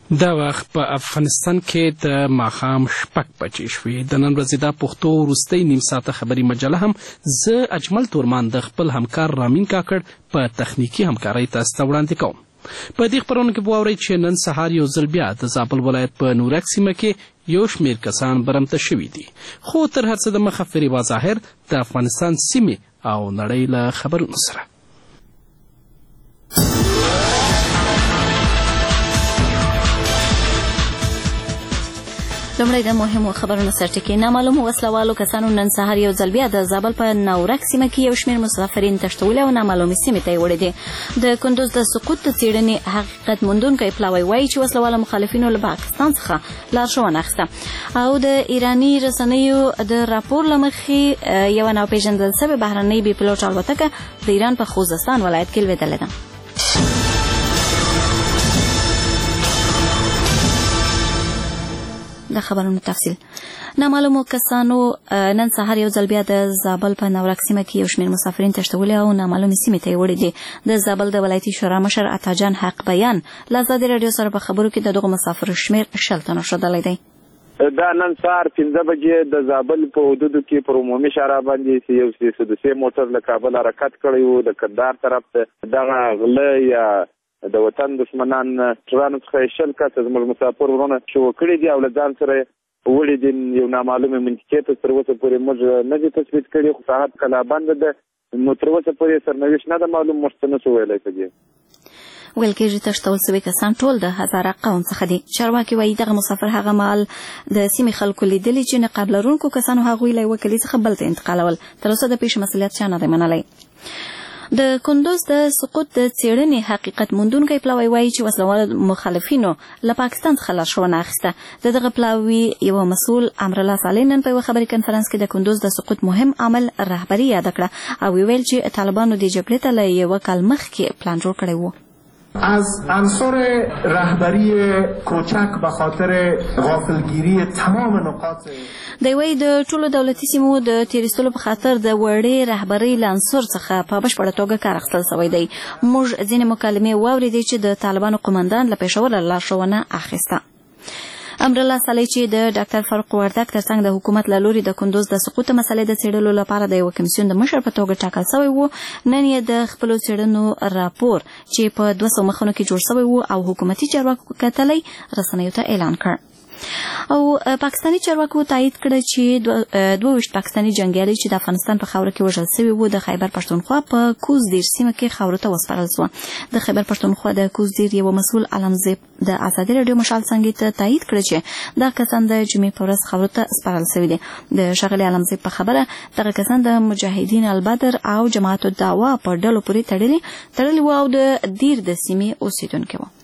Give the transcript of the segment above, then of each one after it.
دا وخت په افغانستان کې د ماښام 6 بجې شوې. د نن ورځې دا پښتو وروستۍ نیم ساعته خبري مجله هم زه اجمل تورمان د خپل همکار رامین کاکړ په تخنیکي همکارۍ تاسو ته وړاندې کوم. په دې خپرونه کې به واورئ چې نن سهار یو ځل بیا د زابل ولایت په نورک سیمه کې یو شمېر کسان برمته شوي دي. خو تر هر څه دمخه فریبا ظاهر د افغانستان سیمې او نړۍ له خبرونو سره. لومړی د مهمو خبرونو سرټکي. نامعلومو وسلوالو کسانو نن سهار یو ځل بیا د زابل په نورک سیمه کې یو شمېر مسافرین تښتولي او نامعلومې سیمې ته یې وړي دي. د کندوز د سقوط د څېړنې حقیقت موندونکی پلاوی وایي چې وسلواله مخالفینو له پاکستان څخه لارښوونه اخیسته او د ایراني رسنیو د راپور له مخې یوه ناپېژندل سوې بهرنۍ بې پیلوټ الوتکه د ایران په خوزستان ولایت کې لوېدلې ده. د خبرونو تفصیل. نامعلومو کسانو نن سهار یو ځل بیا د زابل په نورک سیمه کې یو شمېر مسافرین تښتولي او نامعلومې سیمې ته یې وړي دي. د زابل د ولایتي شورا مشر عطاجان حق بیان له ازادي راډیو سره په خبرو کې د دغو مسافرو شمېر 60 تنو ښودلی دی. دا نن سهار 5 بجې د زابل په حدودو کې پر عمومي شارع باندې یو سدوسي موټر له کابل حرکت کړی و د کندهار طرف ته. دغه غله یا د وطن دشمنان ټرانو څخه 20 کسه زموږ مسافر ورونه شو کړي دي او له ځان سره وړي دي. یو نامعلومه منطقې ته تر اوسه پورې موږ نه دي تثبیت کړي خو ساحت کلا بند ده نو تر اوسه پورې سرنوشت نه ده معلوم موږ نه شو ویلی په دې. ویل کېږي تښتول سوي کسان ټول د هزاره قوم څخه دي. چارواکي وایي دغه مسافر هغه مهال د سیمې خلکو لیدلي چې نقاب لرونکو کسانو هغوی له یوه کلي څخه بل ته انتقالول. تر اوسه د پیښې مسؤلیت چا نه دی منلی. د کندوز د سقوط د څېړنې حقیقت موندونکی پلاوی وایي چې وسلوال مخالفینو له پاکستان څخه لارښوونه اخیسته. د دغه پلاوي یوه مسؤل امرالله صالح نن په یوه خبري کنفرانس کې د کندوز د سقوط مهم عامل رهبري یاده کړه او ویل چې طالبانو دې جګړې ته له یوه کال مخکې پلان جوړ کړی و. از عنصر رهبری کوچک به خاطر غافلگیری تمام نقاط دی وایي د ټولو دولتي سیمو د تیریستلو په خاطر د وړې رهبرۍ له عنصر څخه په بشپړه توګه کار اخیستل سوی دی. موږ ځینې مکالمې واورېدې چې د طالبانو قمندان له پېښوره لارښوونه اخیسته. امرالله صالح چې د ډاکټر فاروق وردک ترڅنګ د حکومت له لوري د کندوز د سقوط مسلې د څېړلو لپاره د یوه کمیسیون د مشر په توګه ټاکل سوی و. نن یې د خپلو څېړنو راپور چې په 200 مخونو کې جوړ سوی و او حکومتي چارواکو کتلی رسنیو ته اعلان کړ. او پاکستاني چارواکو تایید کړه چې 22 پاکستاني جنګیالي چې د افغانستان په خاوره کې وژل سوي وو د خیبر پښتونخوا په کوزدیر سیمه کې خاورو ته وسپارل سوه. د خیبر پښتونخوا د کوزدیر یوه مسؤل علمزیب د ازادي راډیو مشال څنګه ته تایید کړه چې دا کسان د جمعې په ورځ خاورو ته سپارل سوي دي. د ښاغلي علمزیب په خبره دغه کسان د مجاهدین البدر او جماعت الدعوه په ډلو پورې تړلي وو او د دیر د سیمې اوسېدونکي وو.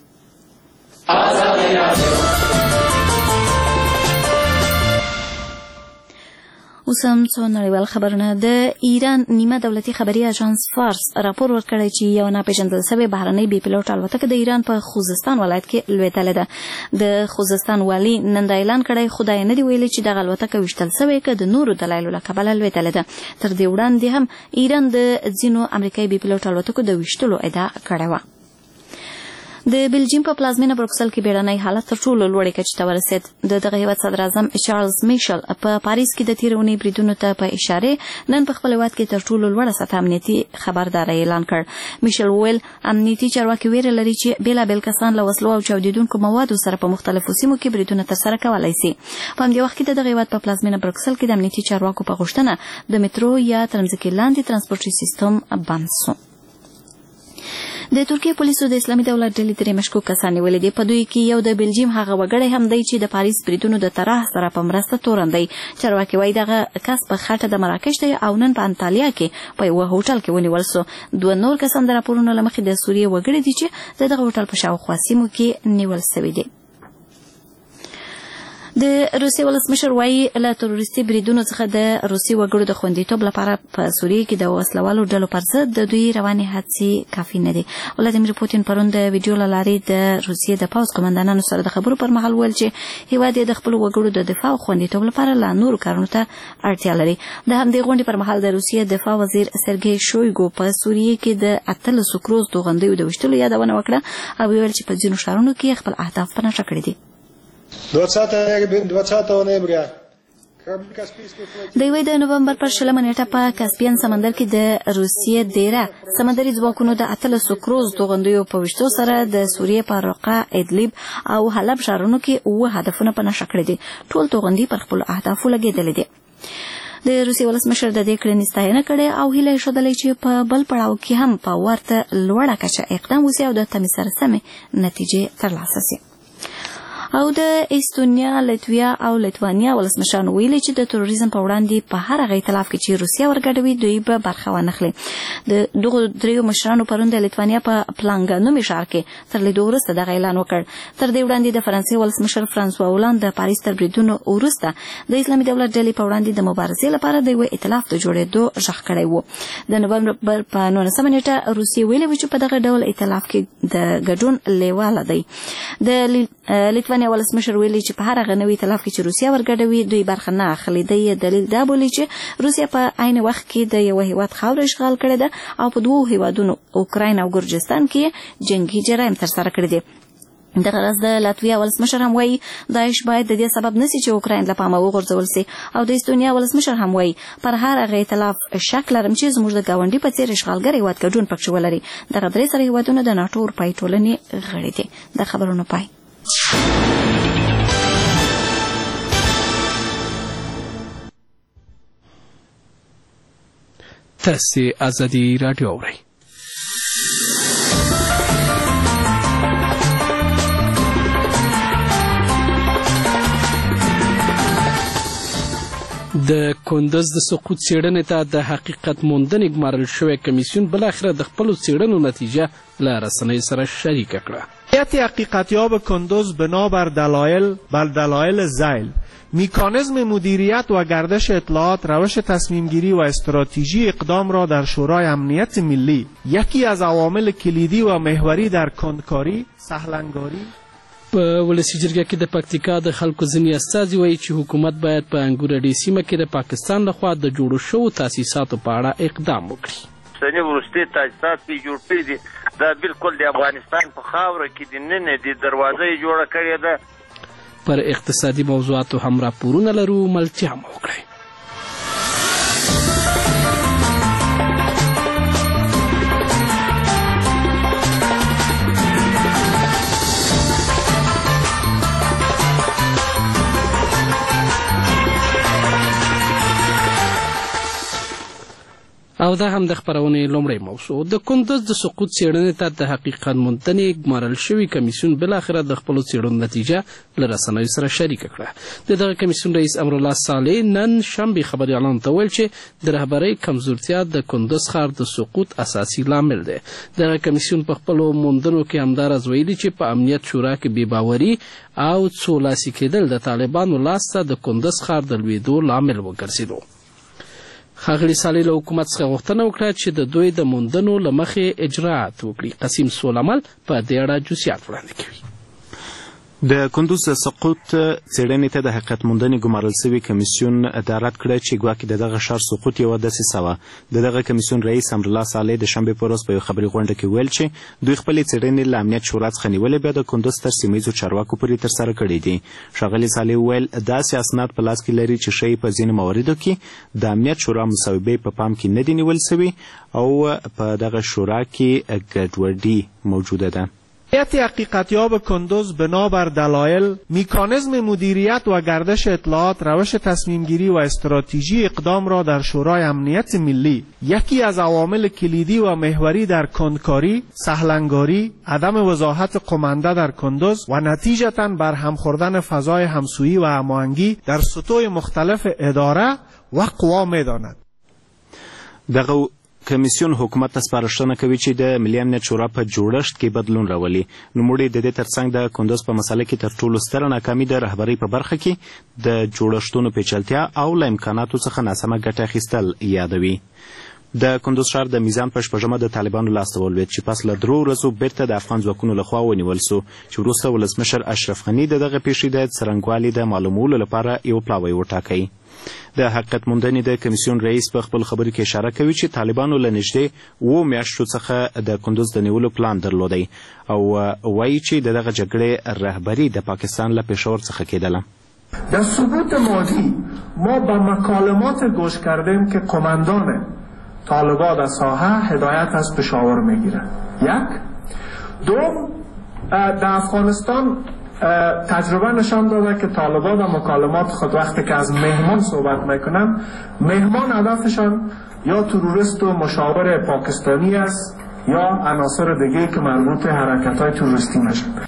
اوس هم څو نړیوال خبرونه. د ایران نیمه دولتي خبري اژانس فارس راپور ورکړی چې یو ناپېژندل سوې بهرنۍ بې پیلوټ الوتکه د ایران په خوزستان ولایت کې لوېدلې ده. د خوزستان والي نن دا اعلان کړی خو دا یې نه دي ویلي چې دغه الوتکه ویشتل سوې که د نورو دلایلو له کبله لوېدلې ده. تر دې وړاندې هم ایران د ځینو امریکایي بې پیلوټ الوتکو د ویشتلو ادعا کړې وه. د بلجیم په پلازمینه بروکسل کې بیړنی حالت تر ټولو لوړې کچې ته ورسېد. د دغه هېواد صدر اعظم چارلز میشل په پاریس کې د تېرې اونۍ بریدونو ته په اشارې نن په خپل هېواد کې تر ټولو لوړه سطح امنیتي خبرداری اعلان کړ. میشل وویل امنیتي چارواکي ویره لري چې بېلابېل کسان له وسلو او چاودېدونکو موادو سره په مختلفو سیمو کې بریدونه ترسره کولی سي. په همدې وخت کې د دغه هېواد په پلازمینه بروکسل کې د امنیتي چارواکو په غوښتنه د مترو یا تر مځکې لاندې ترانسپورټي سیستم بند سو. د ترکیې پولیسو د اسلامي دولت ډلې 3 مشکوک کسان نیولي دي. په دوی کې یو د بلجیم هغه وګړی هم دی چې د پاریس بریدونو د طرح سره په مرسته تورن دی. چارواکي وایي دغه کس په خټه د مراکش دی او نن په انطالیا کې په یوه هوټل کې ونیول سو. 2 نور کسان د راپورونو له مخې د سوریې وګړي دي چې د دغه هوټل په شاوخوا سیمو کې نیول سوي دي. د روسیې ولسمشر وایي له تروریستي بریدونو څخه د روسیې وګړو د خوندیتوب لپاره په سوریه کې د وسلوالو ډلو پر ضد د دوی روانې هڅې کافي نه دي. ولادیمیر پوتین پرون د ویډیو له لارې د روسیې د پوځ قمندانانو سره د خبرو پر مهال ویل چې هیواد یې د خپلو وګړو د دفاع او خوندیتوب لپاره لا نورو کارونو ته اړتیا لري. د همدې غونډې پر مهال د روسیې دفاع وزیر سرګی شویګو په سوریه کې د 18 کروز توغندیو د ویشتلو یادونه وکړه او ویل چې په ځینو ښارونو کې خپل اهداف په نښه کړي دي. 20 نومبر د 1 نومبر پر 20 نیټه په کاسپین سمندر کې د روسیې ډیره سمندري ځواکونو د 18 کروز توغندیو په وشتو سره د سوریې په رقه، ادلب او حلب ښارونو کې 9 هدفونه په نښه کړي دي. ټول توغندي پر خپل اهدافو لګېدلې دي. د روسیې ولسمشر د دې کړنې ستاینه کړې او هیله یې ښودلې چې په بل پړاو کې هم په ورته لوړه کچه اقدام وشي او د تمې سره سمې نتیجې ترلاسه شي. او د استونیا، لتویا او لیتوانیا ولسمشرانو ویلي چې د تروریزم په وړاندې په هر هغه ائتلاف کې چې روسیه ورګډوي دوی به برخه وانخلي. د دغو دریو مشرانو پرون د لیتوانیا په پلانګانومي ښار کې تر لیدو وروسته دغه اعلان وکړ. تر دې وړاندې د فرانسې ولسمشر فرانسوا هولند د پاریس تر بریدونو وروسته د اسلامي دولت ډلې په وړاندې د مبارزې لپاره د یو ائتلاف د جوړېدو غږ کړی و. د نومبر په 19 نیټه روسیې ویلي و چې په دغه ډول ائتلاف کې د ګډون لیواله دی. د لیتوانیا ولسمشر ویلي چې په هر هغه نوي ائتلاف کې چې روسیه ورګډوي دوی برخه نه اخلي. د دلیل دا بولي چې روسیه په عین وخت کې د یو هیواد خاوره اشغال کړې ده او په دوو هیوادونو اوکراین او ګرجستان کې جنگي جرایم ترسره کړي دي. دغه راز د لاتویا ولسمشر هم وایي داعش باید د دې سبب نشي چې اوکراین له پامه وغورځول شي او د استونیا ولسمشر هم وایي پر هر هغه ائتلاف شک لرم چې زموږ د ګاونډي په څیر اشغالګر هیواد ګډون پکښې ولري. دغه درې سره هیوادونه د ناټو اروپایي ټولنې غړي دي. د خبرونو پای. تاسې ازادي راډیو اورئ. د کندز د سقوط څېړنې ته د حقیقت موندنې ګمارل شوی کمیسیون بالاخره د خپلو څېړنو نتیجه له رسنیو سره شریکه کړه. هیئت حقیقتیاب کندز بنابر دلایل ذیل میکانیزم مدیریت و گردش اطلاعات، روش تصمیم گیری و استراتژی اقدام را در شورای امنیت ملی یکی از عوامل کلیدی و محوری در کندکاری، سهلنگاری په ولسي جرګه کې د پکتیکا د خلکو ځینې استازي وایي چې حکومت باید په انګورډي سیمه کې د پاکستان لخوا د جوړو شوو تاسیساتو په اړه اقدام وکړي. سنی وروستي تاسیسات چې جوړ کړي دي دا بالکل د افغانستان په خاوره کې د نن د دروازه یې جوړه کړې ده. پر اقتصادي موضوعاتو هم راپورونه لرو، ملتیا هم وکړئ. او دا هم د خبرونې لومړی موضوع. د کندز د سقوط څېړنې ته د حقیقت موندنې ګمارل شوي کمیسیون بالاخره د خپلو څېړنو نتیجه له رسنیو سره شریکه کړه. د دغه کمیسیون رئیس امرالله صالح نن شنبې خبریالانو ته ویل چې د رهبرۍ کمزورتیا د کندز ښار د سقوط اساسي لامل دی. دغه کمیسیون په خپلو موندنو کې همداراز ویلي چې په امنیت شورا کې بېباوري او څولاسي کېدل د طالبانو لاسته د کندز ښار د لوېدو لامل وګرځېدو. ښاغلي صالح له حکومت څخه غوښتنه وکړه چې د دوی د موندنو له مخې اجرات وکړي. قسیم سولمل په دې اړه جزئیات وړاندې کوي. د کندوز سقوط څېړنې ته د حقیقت موندنې ګمارل شوي کمیسیون دا رد کړه چې ګواکې د دغه ښار سقوط یوه دسیسه وه. د دغه کمیسیون رئیس امرالله صالح د شنبې په ورځ په یوه خبري غونډه کې ویل چې دوی خپلې څېړنې له امنیت شورا څخه نیولې بیا د کندوز تر سیمه ییزو چارواکو پورې ترسره کړي دي. ښاغلي صالح وویل داسې اسناد په لاس کې لري چې ښایي په ځینو مواردو کې د امنیت شورا مصوبې په پام کې نه دي نیول سوي او په دغه شورا کې ګډوډي موجوده ده. هیئت حقیقتیاب کندز بنابر دلایل میکانیزم مدیریت و گردش اطلاعات، روش تصمیم گیری و استراتژی اقدام را در شورای امنیت ملی یکی از عوامل کلیدی و محوری در کندکاری، سهلنگاری، عدم وضاحت قمنده در کندز و نتیجتاً بر هم خوردن فضای همسویی و هماهنگی در سطوح مختلف اداره و قوا می‌داند. دغه کمیسیون حکومت ته سپارښتنه کوي چې د ملي امنیت شورا په جوړښت کې بدلون راولي. نوموړي د دې ترڅنګ د کندوز په مسله کې تر ټولو ستره ناکامي د رهبرۍ په برخه کې د جوړښتونو پیچلتیا او له امکاناتو څخه ناسمه ګټه اخیستل یادوي. د کندوز ښار د میزان په شپږمه د طالبانو لاسته ولوېد چې پس له 3 ورځو بیرته د افغان ځواکونو لخوا ونیول سو چې وروسته ولسمشر اشرف غني د دغه پیښې د څرنګوالي د معلومولو لپاره یو پلاوی وټاکئ. د حقیقت موندنې د کمیسیون رئیس په خپل خبرو کې اشاره کوي چې طالبانو له نږدې 7 میاشتو څخه د کندوز د نیولو پلان درلودی او وایي چې د دغه جګړې رهبري د پاکستان له پېښور څخه کېدله. در ثبوت ماضی ما به مکالمات گوش کردیم که قماندان طالبان در ساحه هدایت از پشاور میگیرند. یک دوم در افغانستان تجربه نشان داده که طالبان در مکالمات خود وقتی که از مهمان صحبت میکنن مهمان هدفشان یا تروریست و مشاور پاکستانی است یا عناصر دیگه که مربوط حرکت‌های تروریستی میشن.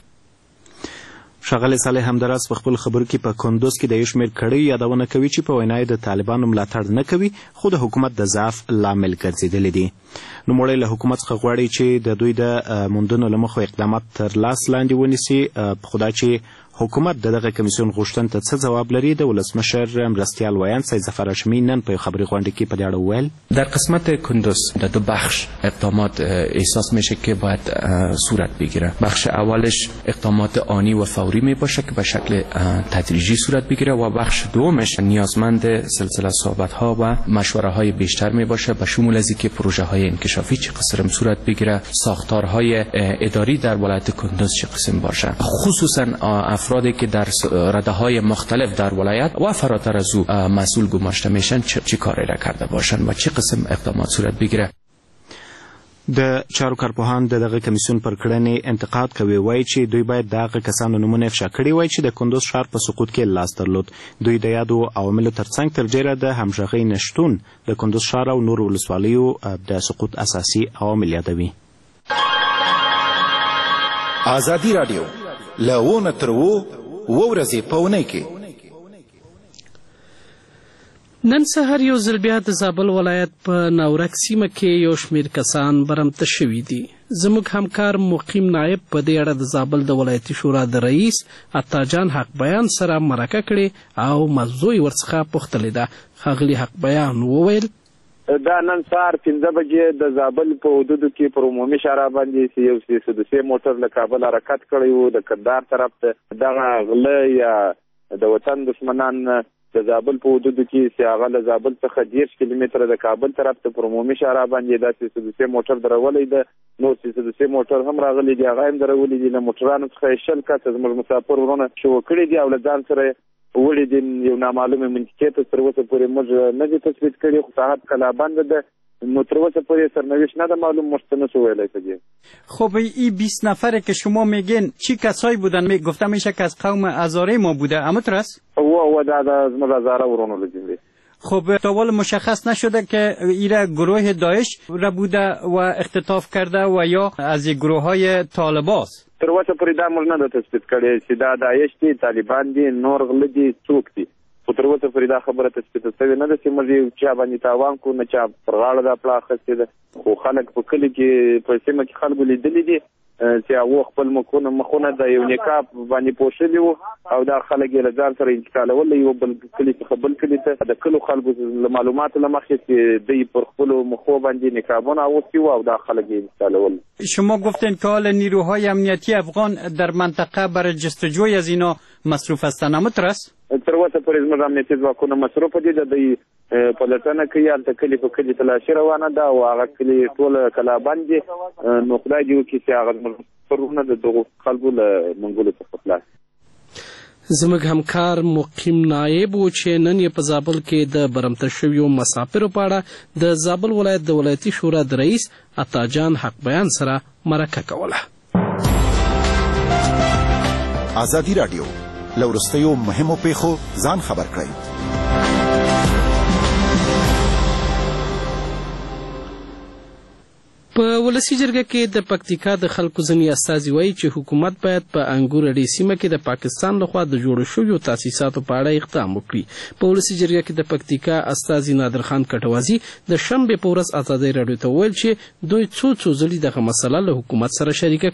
ښاغلی صالح همدراز په خپل خبرو کې په کندوز کې د یو شمېر کړیو یادونه کوي چې په وینا یې د طالبانو ملاتړ نه کوي خو د حکومت د ضعف لامل ګرځېدلی دي. نوموړی له حکومت څخه غواړي چې د دوی د موندنو له مخې اقدامات تر لاس لاندې ونیسي. خو دا چې حکومت د دغه کمیسیون غوښتنې ته څه ځواب لري د ولسمشر مرستیال ویاند سید ظفر هاشمی نن په خبري غونډه کې په دې اړه وویل. در قسمت کندوز در 2 بخش اقدامات احساس میشه که باید صورت بگیره. بخش اولش اقدامات آنی و فوری می باشه که به شکل تدریجی صورت بگیره و بخش دومش نیازمند سلسله صحبت ها و مشوره های بیشتر می باشه به شمول از اینکه پروژه های انکشافی چه قسم صورت بگیره، ساختارهای اداری در ولایت کندوز چه قسم باشه، خصوصا افرادی که در رده‌های مختلف در ولایت و فراتر از او مسئول گماشته میشن چه کاری را کرده باشن و چه قسم اقدامات صورت بگیره. د چارو کارپوهان دغه کمیسیون پر کړنې انتقاد کوي. وایي چې دوی باید دغه کسانو نومونه افشا کړي وای چې د کندوز ښار په سقوط کې لاس درلود. دوی د یادو عواملو ترڅنګ تر ډیره د همغږۍ نشتون د کندوز ښار او نورو ولسوالیو د سقوط اساسي عوامل یادوي. ازادي راډیو له ونه تر ورځې په اونۍ کې نن سهار یو ځل بیا د زابل ولایت په ناورک سیمه کې یو شمېر کسان برمته شوي دي. زموږ همکار مقیم نایب په دې اړه د زابل د ولایتي شورا د رئیس عطاجان حق بیان سره مرکه کړې او موضوع یې ورڅخه پوښتلې ده. ښاغلي حق بیان وویل دا نن سهار 5 بجې د زابل په حدودو کې پر عمومي شارع باندې یو سدوسي موټر له کابل حرکت کړی و د کندهار طرف ته. دغه غله یا د وطن دشمنان د زابل په حدودو کې چې هغه له زابل څخه 10 کیلومتره د کابل طرف ته پر عمومي شارع باندې داسې سدوسي موټر درولی ده. نور سدوسي موټر هم راغلی دي، هغه هم درولی دي. له موټرانو څخه شل کسه زموږ مسافر ورونه شو کړي دي او له ځان سره وړي دي. یو نامعلومه منطقې ته تر اوسه پورې موږ نه دي تثبیت کړي خو صاحب کلابند ده. نو تر اوسه پورې سرنوشت نه ده معلوم، مشت نشو ویلی په دې. خب این 20 نفره که شما میگین چی کسایی بودن؟ گفته میشه که از قوم هزاره ما بوده. اما ترس؟ و دا زموږ هزاره ورونو له جملې. خب تا حالا مشخص نشده که ایره گروه داعش را بوده و اختطاف کرده و یا از گروه های طالباست؟ تر اوسه پورې دا موږ نه ده تثبیت کړی چې دا داعش دي، طالبان دي، نور غله دي، څوک دي. خو تر اوسه پورې دا خبره تثبیت شوې نه ده چې موږ یو چا باندې تاوان کړو، نه چا پر غاړه دا پړه اخیستې ده. خو خلک په کلي کې په سیمه کې خلکو لیدلي دي چې هغه خپل مخونه د یو نقاب باندې پوښلي وو او دا خلک یې له ځان سره انتقالول یو بل کلي څخه بل کلي ته. د کلو خلکو له معلوماتو له مخې چې دوی پر خپلو مخو باندې نقابونه اغوستي وو او دا خلک یې انتقالول. شما گفتین که حال نیروهای امنیتی افغان در منطقه برای جستجوی از اینا مصروف هستند. اما ترس؟ تر اوسه پورې زموږ امنیتي ځواکونه مصروف دي. د دوی پلټنه کوي، هلته کلي په کلي تلاشي روانه ده او هغه کلي ټوله کلابند دي. نو خدای دې وکړي چې هغه مسافرونه د دغو خلکو له منګولو څخه خلاص. زموږ همکار مقیم نایب و چې نن یې په زابل کې د برمته شویو مسافرو په اړه د زابل ولایت د ولایتي شورا د رئیس عطاجان حق بیان سره مرکه کوله. ازادي راډیو له وروستیو مهمو پیښو ځان خبر کړئ. په ولسي جرګه کې د پکتیکا د خلکو ځینې استازي وایي چې حکومت باید په انګور اډې سیمه کې د پاکستان لخوا د جوړو شویو تاسیساتو په اړه اقدام وکړي. په ولسي جرګه کې د پکتیکا استازي نادر خان کټوازي د شنبې په ورځ ازادۍ راډیو ته وویل چې دوی څو ځلې دغه مسله له حکومت سره شریکه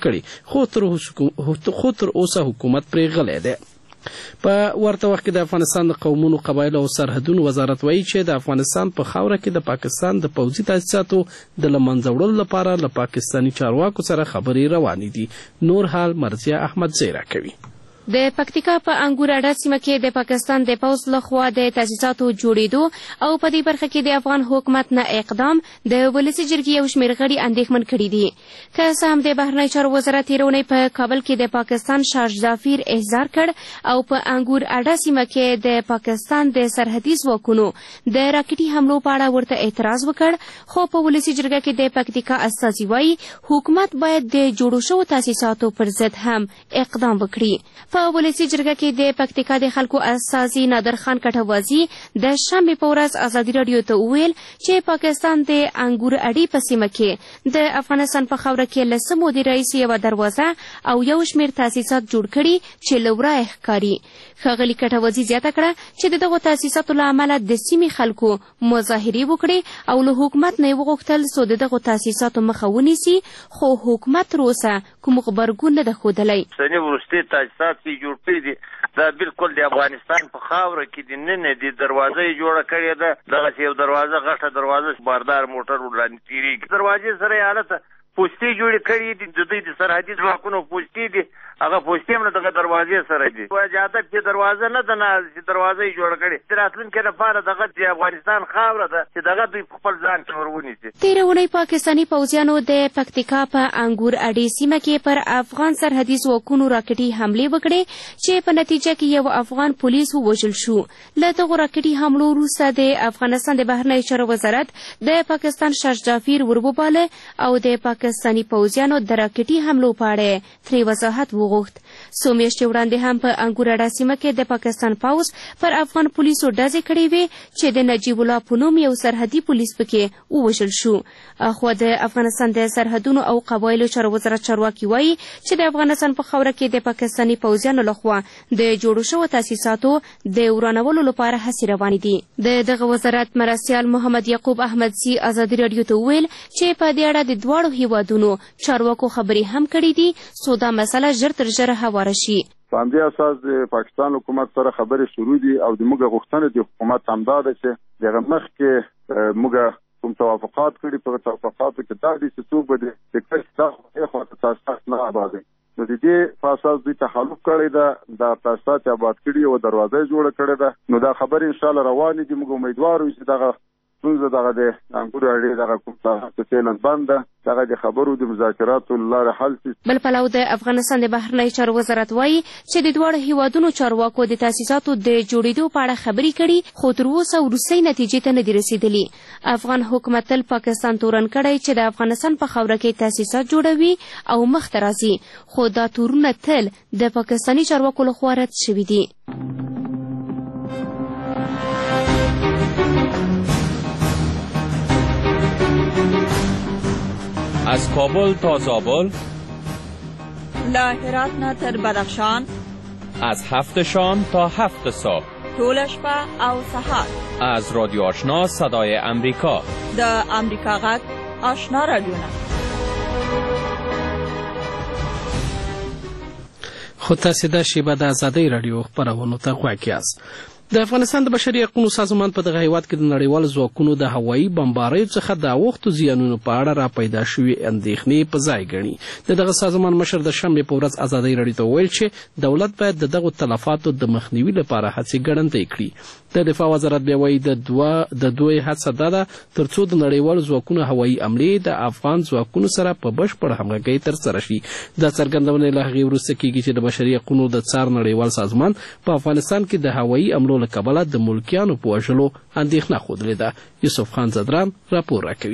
کړې خو تر اوسه حکومت پرې غلی دی. په ورته وخت کې د افغانستان د قومونو قبایلو او سرحدونو وزارت وایي چې د افغانستان په خاوره کې د پاکستان د پوځي تاسیساتو د له منځه وړلو لپاره له پاکستاني چارواکو سره خبرې روانې دي. نور حال مرضیه احمد زیرا کوي. د پکتیکا په انګور اډه سیمه کې د پاکستان د پوځ لخوا د تاسیساتو جوړېدو او په دې برخه کې د افغان حکومت نه اقدام د ولسي جرګې یو شمېر غړي اندېښمن کړي دي. که څه هم د بهرنیو چارو وزارت تېره اونۍ په کابل کې د پاکستان شارجافیر احضار کړ او په انګور اډه سیمه کې د پاکستان د سرحدي ځواکونو د راکټي حملو په اړه ورته اعتراض وکړ، خو په ولسي جرګه کې د پکتیکا استازي وایي حکومت باید د جوړو شوو تاسیساتو پر ضد هم اقدام وکړي. په ولسي جرګه کې د پکتیکا د خلکو استازي نادر خان کټوازي د شنبې په ورځ ازادي راډیو ته وویل چې پاکستان د انګور اډې په سیمه کې د افغانستان په خاوره کې له څه مودې راهیسې یوه دروازه او یو شمېر تاسیسات جوړ کړي چې له ورایه ښکاري. ښاغلي کټوازي زیاته کړه چې د دغو تاسیساتو له امله د سیمې خلکو مظاهرې وکړې او له حکومت نه یې وغوښتل څو د دغو تاسیساتو مخه ونیسي، خو حکومت تر اوسه کوم غبرګون نه ده ښودلی. جوړ کړي دي دا بالکل د افغانستان په خاوره کې د نن د دروازه جوړه کړې ده. دغه یو دروازه غټه دروازه باردار موټر وړاندې تیریږي. دروازې سره حالت پوستې جوړې کړي دي، د دوی د سرحدي ځواکونو پوستې دي، هغه پوستې هم دغه دروازې سره دي. اجازه چې دروازه نه ده، نه چې دروازه یې جوړه کړې د راتلونکي لپاره دغه د افغانستان خاوره ده چې دغه دوی په خپل ځان کې ورونیسي. تېره اونۍ پاکستاني پوځیانو د پکتیکا په انګور اډې سیمه کې پر افغان سرحدي ځواکونو راکټي حملې وکړې چې په نتیجه کې یو افغان پولیس ووژل شو. له دغو راکټي حملو وروسته د افغانستان د بهرنیو چارو وزارت د پاکستان شارجافیر وروباله او د پاکستاني پوځیانو د راکټي حملو په اړه ترې وضاحت وغوښت. څو میاشتې وړاندې هم په انګور اډه سیمه کې د پاکستان پوځ پر افغان پولیسو ډزې کړې وې چې د نجیب الله په نوم یو سرحدي پولیس پکې ووژل شو. خو د افغانستان د سرحدونو او قبایلو چارو وزارت چارواکي وایي چې د افغانستان په خاوره کې د پاکستاني پوځیانو لخوا د جوړو شوو تاسیساتو د ورانولو لپاره هڅې روانې دي. د دغه وزارت مرستیال محمد یعقوب احمدزي ازادي راډیو ته وویل چې په دې اړه د دواړو هیوادونو چارواکو خبرې هم کړې دي څو دا مسله ژر تر ژره هواره شي. په همدې اساس د پاکستان حکومت سره خبرې شروع دي او د موږ غوښتنه د حکومت همدا ده چې دغه مخکې موږ کوم توافقات کړي، په توافقاتو کې دا دي چې څوک به د کښت خواته تاسیسات نه آبادوي. نو د دې په اساس دوی تخلف کړی ده، دا تاسیسات آباد کړي او دروازه جوړه کړې ده. نو دا خبرې انشاءالله روانې دي. موږ امیدوار یو چې دغه ستونزه دغه د انګور اډې دغه کوم فعلا بند ده، دغه د خبرو د مذاکراتو له لارې حل شي. بل پلو د افغانستان د بهرنیو چارو وزارت وایي چې د دواړو هیوادونو چارواکو د تاسیساتو د جوړېدو په اړه خبرې کړي، خو تر اوسه وروستۍ نتیجې ته نه دي رسېدلي. افغان حکومت تل پاکستان تورن کړی چې د افغانستان په خاوره کې تاسیسات جوړوي او مخته راځي، خو دا تورونه تل د پاکستاني چارواکو لخوا رد شوي دي. از کابل تا زابل، له هرات نه تر بدخشان، از 7 شام تا 7 صبح، طول شپه او سحر، از رادیو آشنا صدای امریکا، د امریکا غږ آشنا رادیو. خو تاسې دا شیبه د ازادۍ راډیو خپرونو ته غوږ یاست. د افغانستان د بشري حقوقو سازمان په دغه هیواد کې د نړیوالو ځواکونو د هوایي بمباریو څخه د اوښتو زیانونو په اړه را پیدا شوې اندېښنې په ځای ګڼي. د دغه سازمان مشر د شنبې په ورځ ازادۍ راډیو ته وویل چې دولت باید د دغو تلفاتو د مخنیوي لپاره هڅې ګړندۍ کړي. د دفاع وزارت بیا وایي د دوی هڅه دا ده تر څو د نړیوالو ځواکونو هوایي حملې د افغان ځواکونو سره په بشپړ همغږۍ ترسره شي. دا څرګندونه له هغې وروسته کېږي چې د بشري حقوقو د څار نړیوال سازمان په افغانستان کې د هوایي حملو له کبله د ملکیانو په وژلو اندېښنه ښودلې ده. یوسف خان زدران راپور راکوي.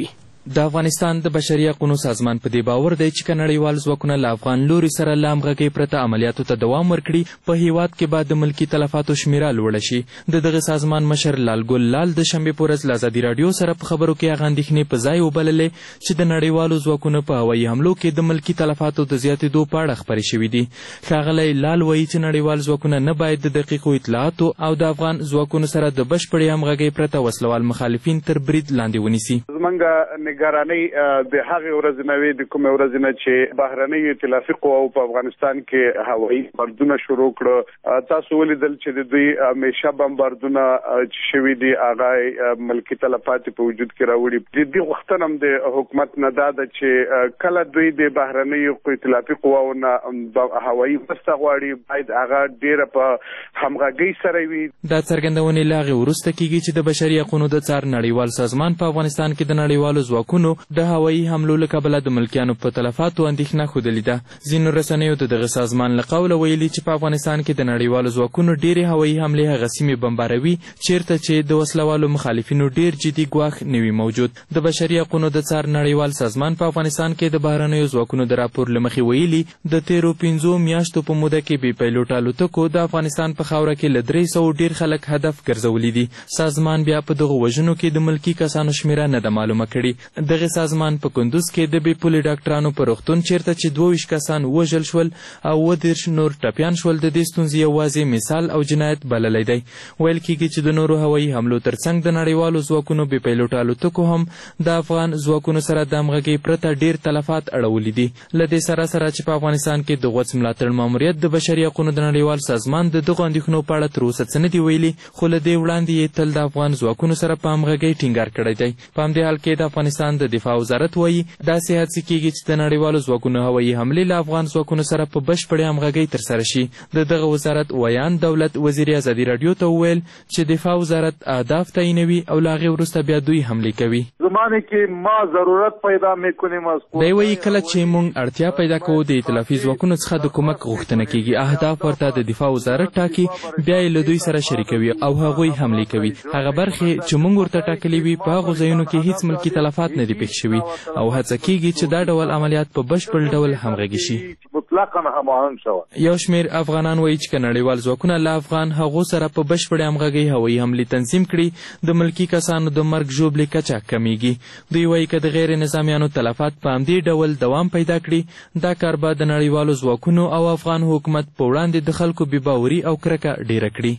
د افغانستان د بشري حقوقو سازمان په دې باور دی چې که نړیوال ځواکونه له افغان لوري سره له همغږۍ پرته عملیاتو ته دوام ورکړي په هیواد کې به د ملکي تلفاتو شمیره لوړه شي. د دغه سازمان مشر لالګل لال د شنبې په ورځ له ازادي راډیو سره په خبرو کې هغه اندېښنې په ځای وبللې چې د نړیوالو ځواکونو په هوایي حملو کې د ملکي تلفاتو د زیاتېدو په اړه خبرې شوي دي. ښاغلی لال وایي چې نړیوال ځواکونه نه باید د دقیقو اطلاعاتو او د افغان ځواکونو سره د بشپړې همغږۍ پرته وسلوال مخالفین تر برید لاندې ونیسي. زمونږ نګرانۍ د هغې ورځې نه وې د کومې ورځې نه چې بهرنیو ائتلافي قواو په افغانستان کې هوایي بمباردونه شروع کړه. تاسو ولیدل چې د دوی همیشه بمباردونه چې شوي دي هغه ملکي تلفات په وجود کې راوړي. د دې غوښتنه هم د حکومت نه دا ده چې کله دوی د بهرنیو ائتلافي قواو نه هوایي مرسته غواړي باید هغه ډېره په همغږۍ سره وي. دا څرګندونې له هغې وروسته کېږي چې د بشري حقوقو د څار نړیوال سازمان په افغانستان کې د نړیوالو ځواکونو د هوایي حملو له کبله د ملکیانو په تلفاتو اندېښنه ښودلې ده. ځینو رسنیو د دغه سازمان له قوله ویلي چې په افغانستان کې د نړیوالو ځواکونو ډېرې هوایي حملې هغه سیمې بمباروي چیرته چې د وسلوالو مخالفینو ډېر جدي ګواښ نه وي موجود. د بشري حقوقو د څار نړیوال سازمان په افغانستان کې د بهرنیو ځواکونو د راپور له مخې ویلي د تېرو 5 میاشتو په موده کې بې پیلوټه الوتکو د افغانستان په خاوره کې له 300 ډېر خلک هدف ګرځولي دي. سازمان بیا په دغو وژنو کې د ملکي کسانو شمیره نه ده معلومه کړې. دغه سازمان په کندوز کې د بې پولې ډاکټرانو په روغتون چیرته چې 22 کسان وژل شول او 30 نور ټپیان شول د دې ستونزې یوازې مثال او جنایت بللی دی. ویل کېږي چې د نورو هوایي حملو ترڅنګ د نړیوالو ځواکونو بې پیلوټه الوتکو هم د افغان ځواکونو سره د همغږۍ پرته ډېر تلفات اړولي دي. له دې سره چې په افغانستان کې د غوڅ ملاتړ ماموریت د بشري حقوقو د نړیوال سازمان د دغو اندېښنو په اړه تر اوسه څه نه دي ویلي خو له دې وړاندې یې تل د افغان ځواکونو سره په همغږۍ ټینګار کړی دی. په همدې حال کې د افغانستان د دفاع وزارت وایي داسې هڅې کېږي چې د نړیوالو ځواکونو هوایي حملې له افغان ځواکونو سره په بشپړې همغږۍ ترسره شي. د دغه وزارت ویان دولت وزیر ازادي راډیو ته وویل چې دفاع وزارت اهداف تعیینوي او له هغې وروسته بیا دوی حملې کوي. زمانه کې ما ضرورت پیدا میکنیم دی وایي کله چې موږ اړتیا پیدا کوو د ائتلافي ځواکونو څخه د کومک غوښتنه کېږي اهداف ورته د دفاع وزارت ټاکي بیا یې له دوی سره شریکوي او هغوی حملې کوي. هغه برخې چې موږ ورته ټاکلي وي په هغو ځایونو کې هیڅ ملکي تلفات نه دي پېښ شوي او هڅه کېږي چې دا ډول عملیات په بشپړ ډول همغږي شي. مطلقاً هماهنګ شوه. یو شمېر افغانان وایي چې که نړیوال ځواکونه له افغان هغو سره په بشپړې همغږۍ هوایي حملې تنظیم کړي د ملکي کسانو د مرګ ژوبلې کچه کمیږي. دوی وایي که د غیر نظامیانو تلفات په همدې ډول دوام پیدا کړي دا کار به د نړیوالو ځواکونو او افغان حکومت په وړاندې د خلکو بېباوري او کرکه ډیره کړي.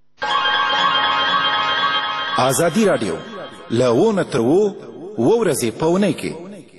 ازادي راډیو له 1 تر 2 ورځې په اونۍ کې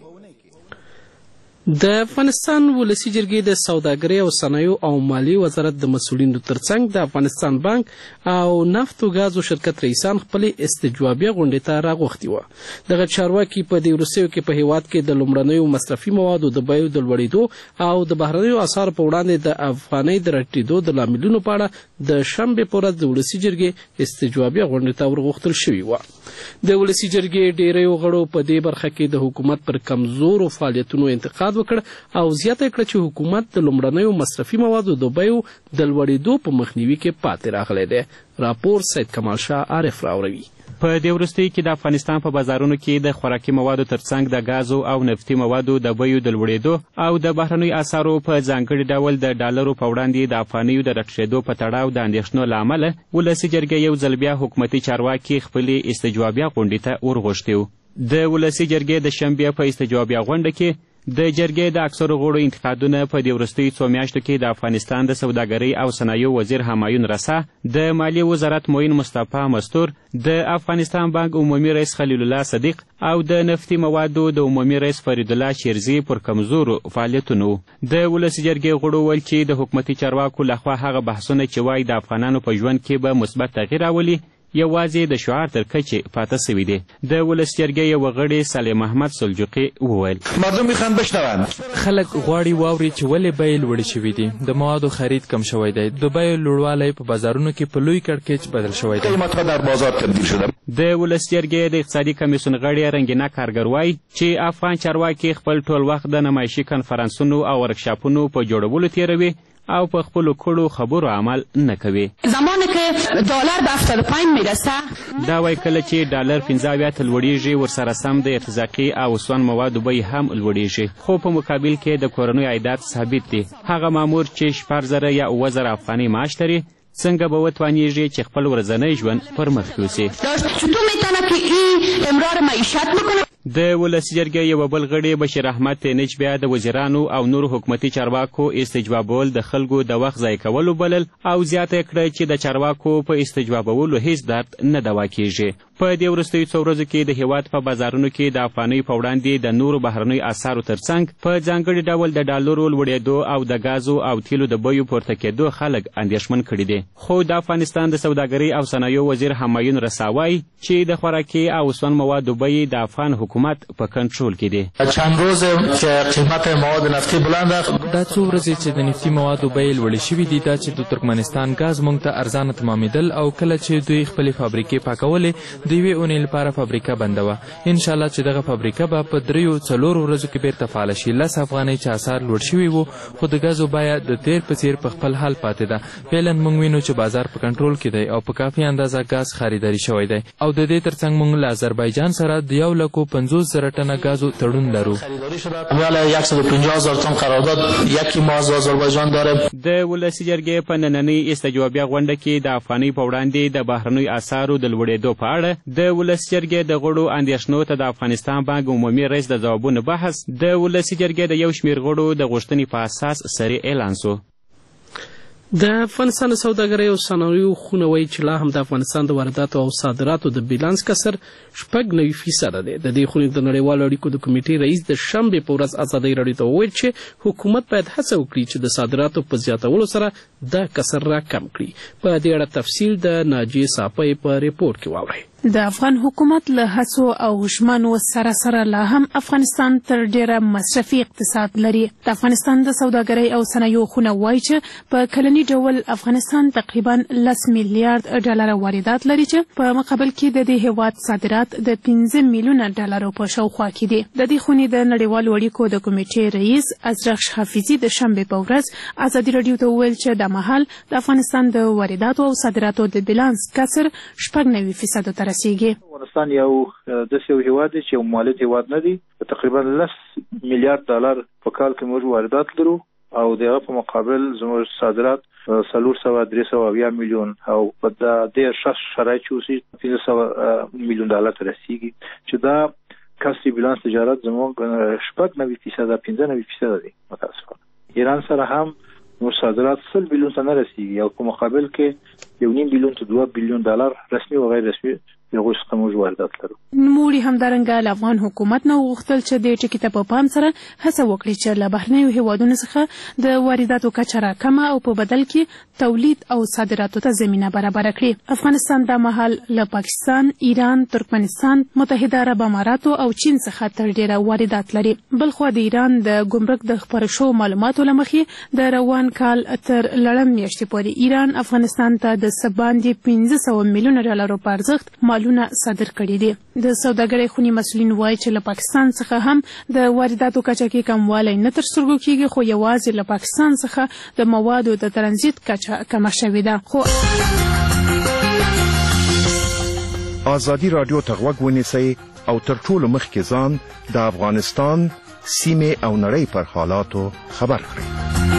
د افغانستان ولسي جرګې د سوداګرۍ او صنایعو او مالیې وزارت د مسؤلینو ترڅنګ د افغانستان بانک او نفت او ګازو شرکت رئیسان خپلې استجوابیه غونډې ته راغوښتي وه. دغه چارواکي په دې وروستیو کې په هیواد کې د لومړنیو مصرفي موادو د بیو د لوړېدو او د بهرنیو اسعارو په وړاندې د افغانۍ د راټیټېدو د لاملونو په اړه د شنبې په ورځ د ولسي جرګې استجوابیه غونډې ته ورغوښتل شوي وه. د ولسي جرګې ډېریو غړو په دې برخه کې د حکومت پر کمزورو فعالیتونو انتقاد وکړ او زیاته کړه چې حکومت د لومړنیو مصرفي موادو د بیو د لوړېدو په مخنیوي کې پاتې راغلی دی. راپور سید کمال شاه عارف راوړوي. په دې وروستیو کې د افغانستان په بازارونو کې د خوراکي موادو ترڅنګ د غازو او نفتي موادو د بیو د لوړېدو او د بهرنیو اسعارو په ځانګړي ډول د ډالرو په وړاندې د افغانیو د راټیټېدو په تړاو د اندېښنو له امله ولسي جرګې یو ځل بیا حکومتي چارواکي خپلې استجوابیه غونډې ته ورغوښتي وو. د ولسي جرګې د شنبې په استجوابیه غونډه کې د جرګې د اکثرو غړو انتقادونه په دې وروستیو 2 میاشتو کې د افغانستان د سوداګرۍ او صنایعو وزیر همایون رسا، د مالیې وزارت معین مصطفی مستور، د افغانستان بانک عمومي رئیس خلیل الله صدیق او د نفتي موادو د عمومي رئیس فرید الله شیرزي پر کمزورو فعالیتونو. د ولسي جرګې غړو ویل چې د حکومتي چارواکو لخوا هغه بحثونه چې وایي د افغانانو په ژوند کې به مثبت تغییر راولي یوازې د شعار تر کچې پاته سوي دي. د ولس جرګې یو غړي صالح محمد سلجوقي وویل مردم میخوان بشنون خلک غواړي واوري چې ولې بیې لوړې شوي دي. د موادو خرید کم شوی دی. د بیو لوړوالی په بازارونو کې په لوی کړکېچ بدل شوی دی. قیمتها در بازار تبدیل شده. د ولس جرګې د اقتصادي کمیسیون غړي رنګینه کارګر وایي چې افغان چارواکي خپل ټول وخت د نمایشي کنفرانسونو او ورکشاپونو په جوړولو تیروي او په خپلو کړو خبرو عمل نه کوي. زمانی که دلار به 75 میرسه دا وایي کله چې ډالر 15 لوړیږي ورسره سم د ارتزاقي او سون موادو بیې هم لوړیږي، خو په مقابل کې د کورنیو عایدات ثابت دي. هغه مامور چې 4,000 یا 7,000 افغانۍ معاش لري څنګه به وتوانیږي چې خپل ورځنی ژوند پر مخ یوسي؟ چطور میتونه که این امرار معیشت بکنه؟ د ولسي جرګې یوه بل غړي بشیر احمد تینچ بیا د وزیرانو او نورو حکومتي چارواکو استجوابول د خلکو د وخت ضایع کولو بلل او زیاته کړه چې د چارواکو په استجوابولو هیڅ درد نه دوا کیږي. په دې وروستیو څو ورځو کې د هیواد په بازارونو کې د افغانۍ په وړاندې د نورو بهرنیو اسعارو ترڅنګ په ځانګړي ډول د ډالرو لوړېدو او د ګازو او تیلو د بیو پورته کېدو خلک اندېښمن کړي دي. خو د افغانستان د سوداګرۍ او صنایعو وزیر همایون رسا وایي چې د خوراکي او سون موادو بیې د افغان حکومت په کنټرول کې دي. چند روز چې قیمت مواد نفتي بلند دا څو ورځې چې د نفتي موادو بیې لوړې شوي دي دا چې د ترکمنستان ګاز موږ ته ارزانه تمامېدل او کله چې دوی خپلې فابریکې پاکولې د یوې اونۍ لپاره فابریکه بنده وه. انشاءالله چې دغه فابریکه به په 3-4 ورځو کې بیرته فعاله شي. 10 افغانۍ چې اسعار لوړ شوي وو خو د ګازو بیه د تیر په څیر په خپل حال پاتې ده. فعلا موږ وینو چې بازار په کنټرول کې دی او په کافي اندازه ګاز خریداري شوی دی او د دې ترڅنګ موږ له آذربایجان سره د 150,000 ټنه ګازو تړون لرو. 150,000 تن قرارداد یکی ما از آذربایجان داره. د ولسي جرګې په نننۍ استجوابیه غونډه کې د افغانۍ په وړاندې د بهرنیو اسعارو د لوړېدو په اړه د ولسي جرګې د غړو اندېښنو ته د افغانستان بانک عمومي رئیس د ځوابونو بحث د ولسي جرګې د یو شمېر غړو د غوښتنې په اساس سریع اعلان شو. د افغانستان د سوداګرۍ او صنایعو خونه وایي چې لا هم د افغانستان د وارداتو او صادراتو د بیلانس کسر 9% دی. د دې خونې د نړیوالو اړیکو د کمیټې رئیس د شنبې په ورځ ازادۍ راډیو ته وویل چې حکومت باید هڅه وکړي چې د صادراتو په زیاتولو سره دا کسر راکم کړي. په دې اړه تفصیل د ناجیې صافۍ په ریپورټ کې واورئ. د افغان حکومت له هڅو او هوشمانو سره لا هم افغانستان تر ډیره مصرفي اقتصاد لري. د افغانستان د سوداګرۍ او صنایعو خونه وایي چې په کلني ډول افغانستان تقریبا 10 میلیارډ ډالر واردات لري چې په مقابل کې د دې هیواد صادرات د 15 میلیونه ډالرو په شاوخوا کې دي. د دې خونې د نړیوالو اړیکو د کمیټې رئیس ازرخش حافظي د شنبې په ورځ ازادي راډیو ته وویل چې د مهال د افغانستان د وارداتو او صادراتو د بیلانس کسر 9% ته افغانستان یو داسې یو هیواد دی چې یو مالد هیواد نه دی. تقریبا 10 میلیارډ ډالر په کال کې موږ واردات لرو او دغه په مقابل زموږ صادرات 400-300 میلیون او په دې شخص شرایط چې 500 میلیون ډالر ته رسیږي چې دا کسری بیلانس تجارت زموږ 15% دی. متاسفانه ایران سره هم موږ صادرات 100 میلیون ته نه رسیږي او په مقابل کې 1.5 میلیون ته 2 میلیون ډالر رسمي او غیر رسمي یو څه موږ واردات لرو. نوموړي همدارنګه له افغان حکومت نه وغوښتل چې د ټکي ته په پام سره هڅه وکړي چې له بهرنیو هیوادونو څخه د وارداتو کچه راکمه او په بدل کې تولید او صادراتو ته زمینه برابره کړي. افغانستان د مهال له پاکستان، ایران، ترکمنستان، متحده عرب اماراتو او چین څخه تر ډیره واردات لري. بلخوا د ایران د ګمرک د خپاره شوو معلوماتو له مخې د روان کال تر لړم میاشتې پورې ایران افغانستان ته د څه باندې 500 میلیونه ډالرو په ارزښت مالونه صادر کړي دي. د سوداګرۍ خونې مسؤلین وایي چې له پاکستان څخه هم د وارداتو کچه کې کموالی نه تر سترګو کیږي، خو یوازې له پاکستان څخه د موادو د ترانزیت کچه کمه شوې ده. خو ازادي راډیو ته غوږ ونیسئ او تر ټولو مخکې ځان د افغانستان سیمې او نړۍ پر حالاتو خبر کړئ.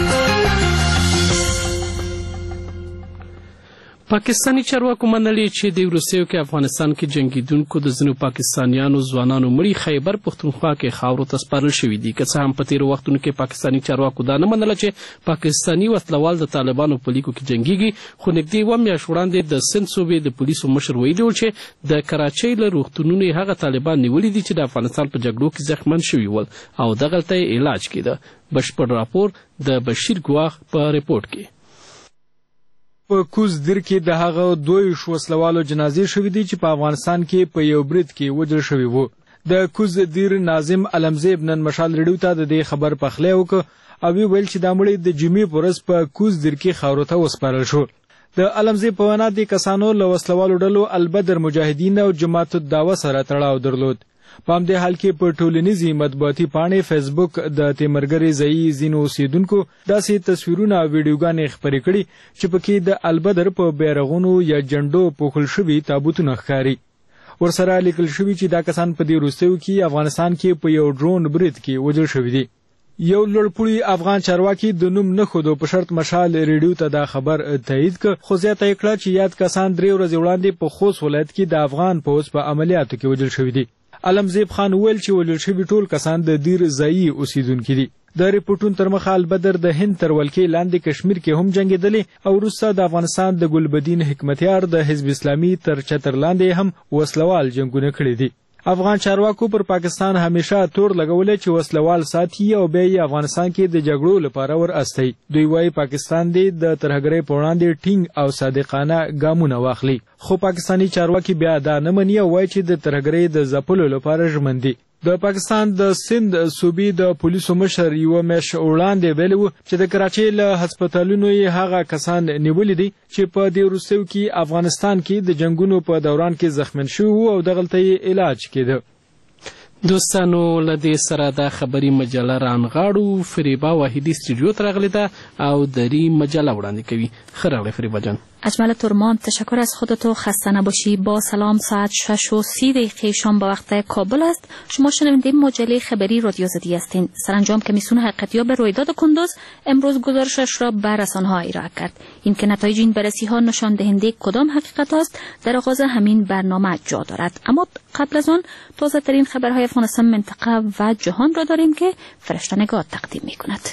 پاکستانی چارواکو منلي چې د وروستیو کې افغانستان کې جنگیدونکو د ځینو پاکستانیانو ځوانانو مړي خیبر پښتونخوا کې خاورو ته سپارل شوي دي. که څه هم په تیرو وختونو کې پاکستانی چارواکو دا نه منله چې پاکستانی وسلوال د طالبانو په لیکو کې جنګیږي، خو نږدې 1 میاشت وړاندې د سند صوبې د پولیسو مشر ویلي و چې د کراچۍ له روغتونونو هغه طالبان نیولي دي چې د افغانستان په جګړو کې زخمن شوي ول او دغلته یې علاج کېده. بشپړ راپور د بشیر ګواخ په ریپورټ کې. په کوز دیر کې د هغه دوی وسلوالو جنازې شوې دي چې په افغانستان کې په یو برید کې وژل شوي وو. د کوز دیر ناظم علمزیب نن مشال ریډیو ته د دې خبر پخلی وکړ او ویل چې دا مړی د جمعې په ورځ په کوز دیر کې خاورو ته وسپارل شو. د علمزیب په وینا د کسانو له وسلوالو ډلو البدر مجاهدین او جماعت الدعوه سره تړاو درلود. په همدې حال کې په ټولنیزې مطبوعاتي پاڼې فیسبوک د تیمرګرې ځایي ځینو اوسیدونکو داسې تصویرونه او ویډیوګانې خپرې کړي چې پکې د البدر په بیرغونو یا جنډو پوښل شوي تابوتونه ښکاري. ورسره لیکل شوي چې دا کسان په دې وروستیو کې افغانستان کې په یو ډرون برید کې وژل شوي دي. یو لوړپوړي افغان چارواکي د نوم نه ښودو په شرط مشال ریډیو ته دا خبر تایید کړ، خو زیاته یې کړه چې یاد کسان 3 ورځې وړاندې په خوست ولایت کې د افغان پوځ په عملیاتو کې وژل شوي دي. علمزیب خان وویل چې وژل شوي ټول کسان د دیر ځایي اوسیدونکي دي. د ریپورټونو تر مخه البدر د هند تر ولکې لاندې کشمیر کې هم جنګېدلې او وروسته د افغانستان د ګلبدین حکمتیار د حزب اسلامي تر چتر لاندې هم وسلوال جنګونه کړي دي. افغان چارواکو پر پاکستان همیشه تور لګولې چې وسلوال ساتي او بیا یې افغانستان کې د جګړو لپاره ور استي. دوی وايي پاکستان دې د ترهګرۍ په وړاندې ټینګ او صادقانه ګامونه واخلي، خو پاکستانی چارواکي بیا دا نه مني او وايي چې د ترهګرۍ د ځپلو لپاره ژمن دي. د پاکستان د سند صوبې د پولیسو مشر یو مش وړاندې ویلي و چې د کراچۍ له هسپتالونو یې هغه کسان نیولي دي چې په دې وروستیو کې افغانستان کې د جنګونو په دوران کې زخمین شوي وو او دغلته یې علاج کېده. دوستانو له دې سره دا خبري مجله رانغاړو. فریبا واحدي استودیو ته راغلې ده او دری مجله وړاندې کوي. ښه راغلی فریبا جان. اجمل ترمان، تشکر از خودت و خسته نباشی. با سلام، ساعت 6:30 شام به وقت کابل است. شما شنونده مجله خبری رادیو آزادی هستین. سرانجام کمیسیون حقیقتیاب رویداد کندوز امروز گزارشش را به رسانه‌ها ارائه کرد. این که نتایج این بررسی‌ها نشان دهنده کدام حقیقت است در آغاز همین برنامه جا دارد. اما قبل از آن تازه ترین خبرهای افغانستان، منطقه و جهان را داریم که فرشته نگاه تقدیم می‌کند.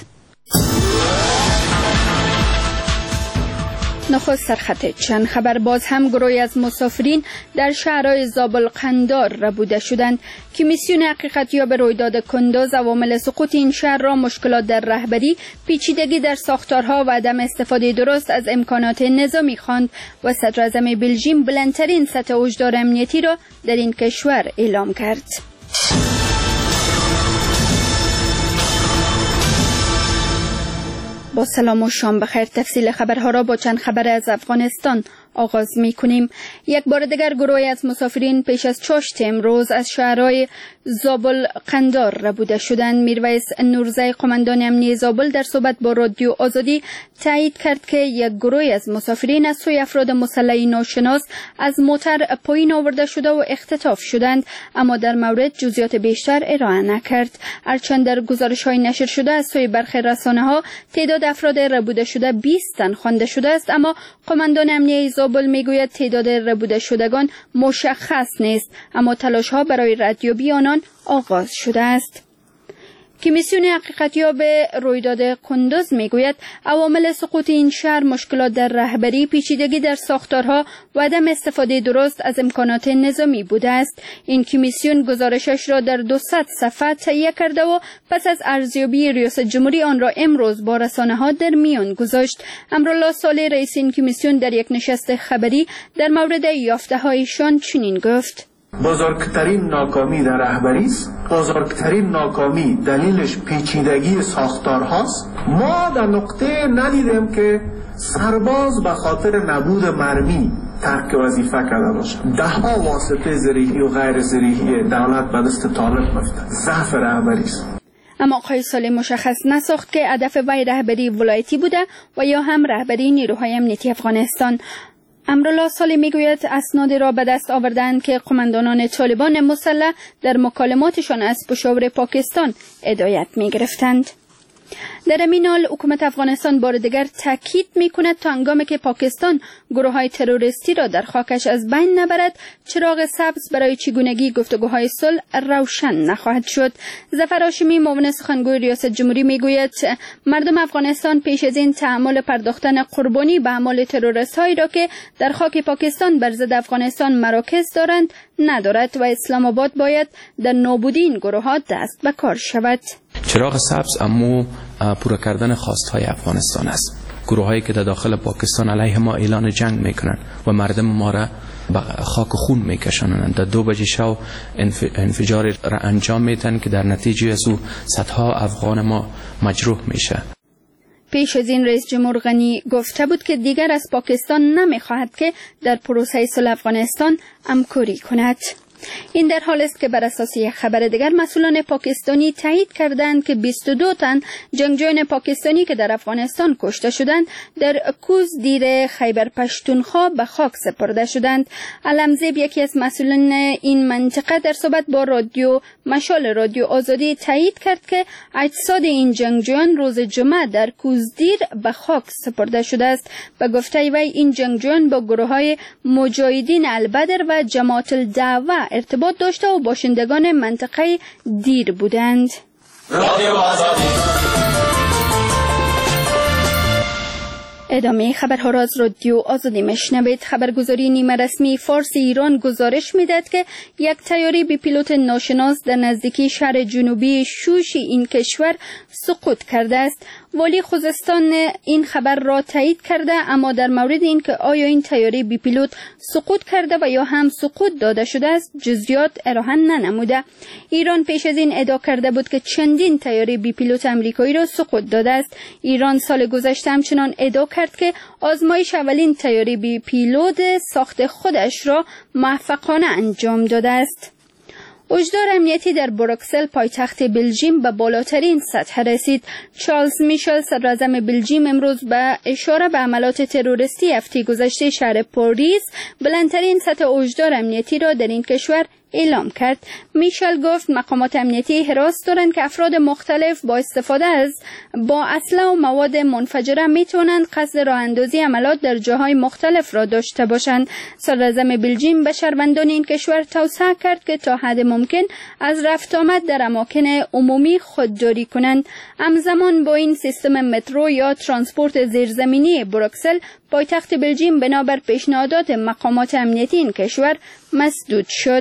نخست سرخط چند خبر. باز هم گروهی از مسافرین در شهرهای زابل قندار ربوده شدند. کمیسیون حقیقتیاب رویداد کندوز عوامل سقوط این شهر را مشکلات در رهبری، پیچیدگی در ساختارها و عدم استفاده درست از امکانات نظامی خواند و صدر اعظم بلژیم بلندترین سطح هشدار امنیتی را در این کشور اعلام کرد. با سلام و شام بخیر. تفصیل خبرها را با چند خبر از افغانستان آغاز می کنیم. یک بار دیگر گروهی از مسافرین پیش از چاشت امروز از شهرهای زابل قندار ربوده شدند. میرویس نورزی، قماندان امنیتی زابل، در صحبت با رادیو آزادی تایید کرد که یک گروهی از مسافرین از سوی افراد مسلح ناشناس از موتر پایین آورده شده و اختطاف شدند، اما در مورد جزئیات بیشتر ارائه نکرد. هرچند در گزارش‌های نشر شده از سوی برخی رسانه‌ها تعداد افراد ربوده شده 20 تن خوانده شده است، اما قماندان امنیتی زابل میگوید تعداد ربوده شدگان مشخص نیست، اما تلاش‌ها برای ردیابی آنان آغاز شده است. کمیسیون حقیقتیاب رویداد کندوز میگوید عوامل سقوط این شهر مشکلات در رهبری، پیچیدگی در ساختارها و عدم استفاده درست از امکانات نظامی بوده است. این کمیسیون گزارشش را در 200 صفحه تهیه کرده و پس از ارزیابی ریاست جمهوری آن را امروز با رسانه‌ها در میان گذاشت. امرالله صالح، رئیس این کمیسیون، در یک نشست خبری در مورد یافته‌هایشان چنین گفت: بزرگترین ناکامی در رهبری است. بزرگترین ناکامی دلیلش پیچیدگی ساختارهاست. ما در نقطه ندیدیم که سرباز به خاطر نبود مرمی ترک وظیفه کرده باشه. دهها واسطه زرهی و غیر زرهی دولت به دست طالب رفته. ضعف رهبری است. اما آقای صالح مشخص نساخت که هدف وی رهبری ولایتی بوده و یا هم رهبری نیروهای امنیتی افغانستان. امرالله صالح میگوید اسنادی را به دست آوردند که قماندانان طالبان مسلح در مکالماتشان از پشاور پاکستان هدایت می‌گرفتند. در این حال حکومت افغانستان بار دیگر تاکید می‌کند تا هنگامی که پاکستان گروه‌های تروریستی را در خاکش از بین نبرد، چراغ سبز برای چگونگی گفتگوهای صلح روشن نخواهد شد. ظفر هاشمی، معاون سخنگوی ریاست جمهوری، میگوید مردم افغانستان پیش از این تحمل پرداختن قربانی به اعمال تروریست‌هایی را که در خاک پاکستان بر ضد افغانستان مراکز دارند ندارد و اسلام آباد باید در نابودی این گروه‌ها دست به کار شود. چراغ سبز اما پورا کردن خواستهای افغانستان است. گروهایی که در داخل پاکستان علیه ما اعلان جنگ میکنن و مردم ما را به خاک خون میکشانند، در 2 بجه شب انفجار را انجام میدن که در نتیجه از او صدها افغان ما مجروح میشه. پیش از این رئیس جمهور غنی گفته بود که دیگر از پاکستان نمیخواهد که در پروسه صلح افغانستان همکاری کند. این در حال است که بر اساس یک خبر دیگر مسئولان پاکستانی تایید کردند که 22 تن جنگجویان پاکستانی که در افغانستان کشته شدند در کوزدیر خیبر پشتونخوا به خاک سپرده شدند. علمزیب یکی از مسئولان این منطقه در صحبت با رادیو مشال رادیو آزادی تایید کرد که اجساد این جنگجویان روز جمعه در کوزدیر به خاک سپرده شده است. به گفته وی این جنگجویان با گروه‌های مجاهدین البدر و جماعت الدعوه ارتباط داشته و باشندگان منطقه دیر بودند. ادامه خبرها را از رادیو آزادی میشنوید. خبرگزاری نیمه رسمی فارس ایران گزارش میدهد که یک طیاره بی پیلوت ناشناس در نزدیکی شهر جنوبی شوشی این کشور سقوط کرده است. والی خوزستان این خبر را تایید کرده، اما در مورد این که آیا این طیاره بی پیلوت سقوط کرده و یا هم سقوط داده شده است جزئیات ارائه ننموده. ایران پیش از این ادعا کرده بود که چندین طیاره بی پیلوت آمریکایی را سقوط داده است. ایران سال گذشته همچنان ادعا کرد که آزمایش اولین طیاره بی پیلوت ساخت خودش را موفقانه انجام داده است. هشدار امنیتی در بروکسل پایتخت بلژیم به بالاترین سطح رسید. چارلز میشل صدراعظم بلژیم امروز به اشاره به عملات تروریستی هفته گذشته شهر پاریس بلندترین سطح هشدار امنیتی را در این کشور اعلام کرد. میشل گفت مقامات امنیتی حراس دارند که افراد مختلف با استفاده از اسلحه و مواد منفجره میتونند قصد راه اندازی عملات در جاهای مختلف را داشته باشند. صدراعظم بلژیم به شهروندان این کشور توصیه کرد که تا حد ممکن از رفت آمد در اماکن عمومی خودداری کنند. همزمان با این سیستم مترو یا ترانسپورت زیرزمینی بروکسل پایتخت بلژیم بنابر پیشنهادات مقامات امنیتی این کشور مسدود شد.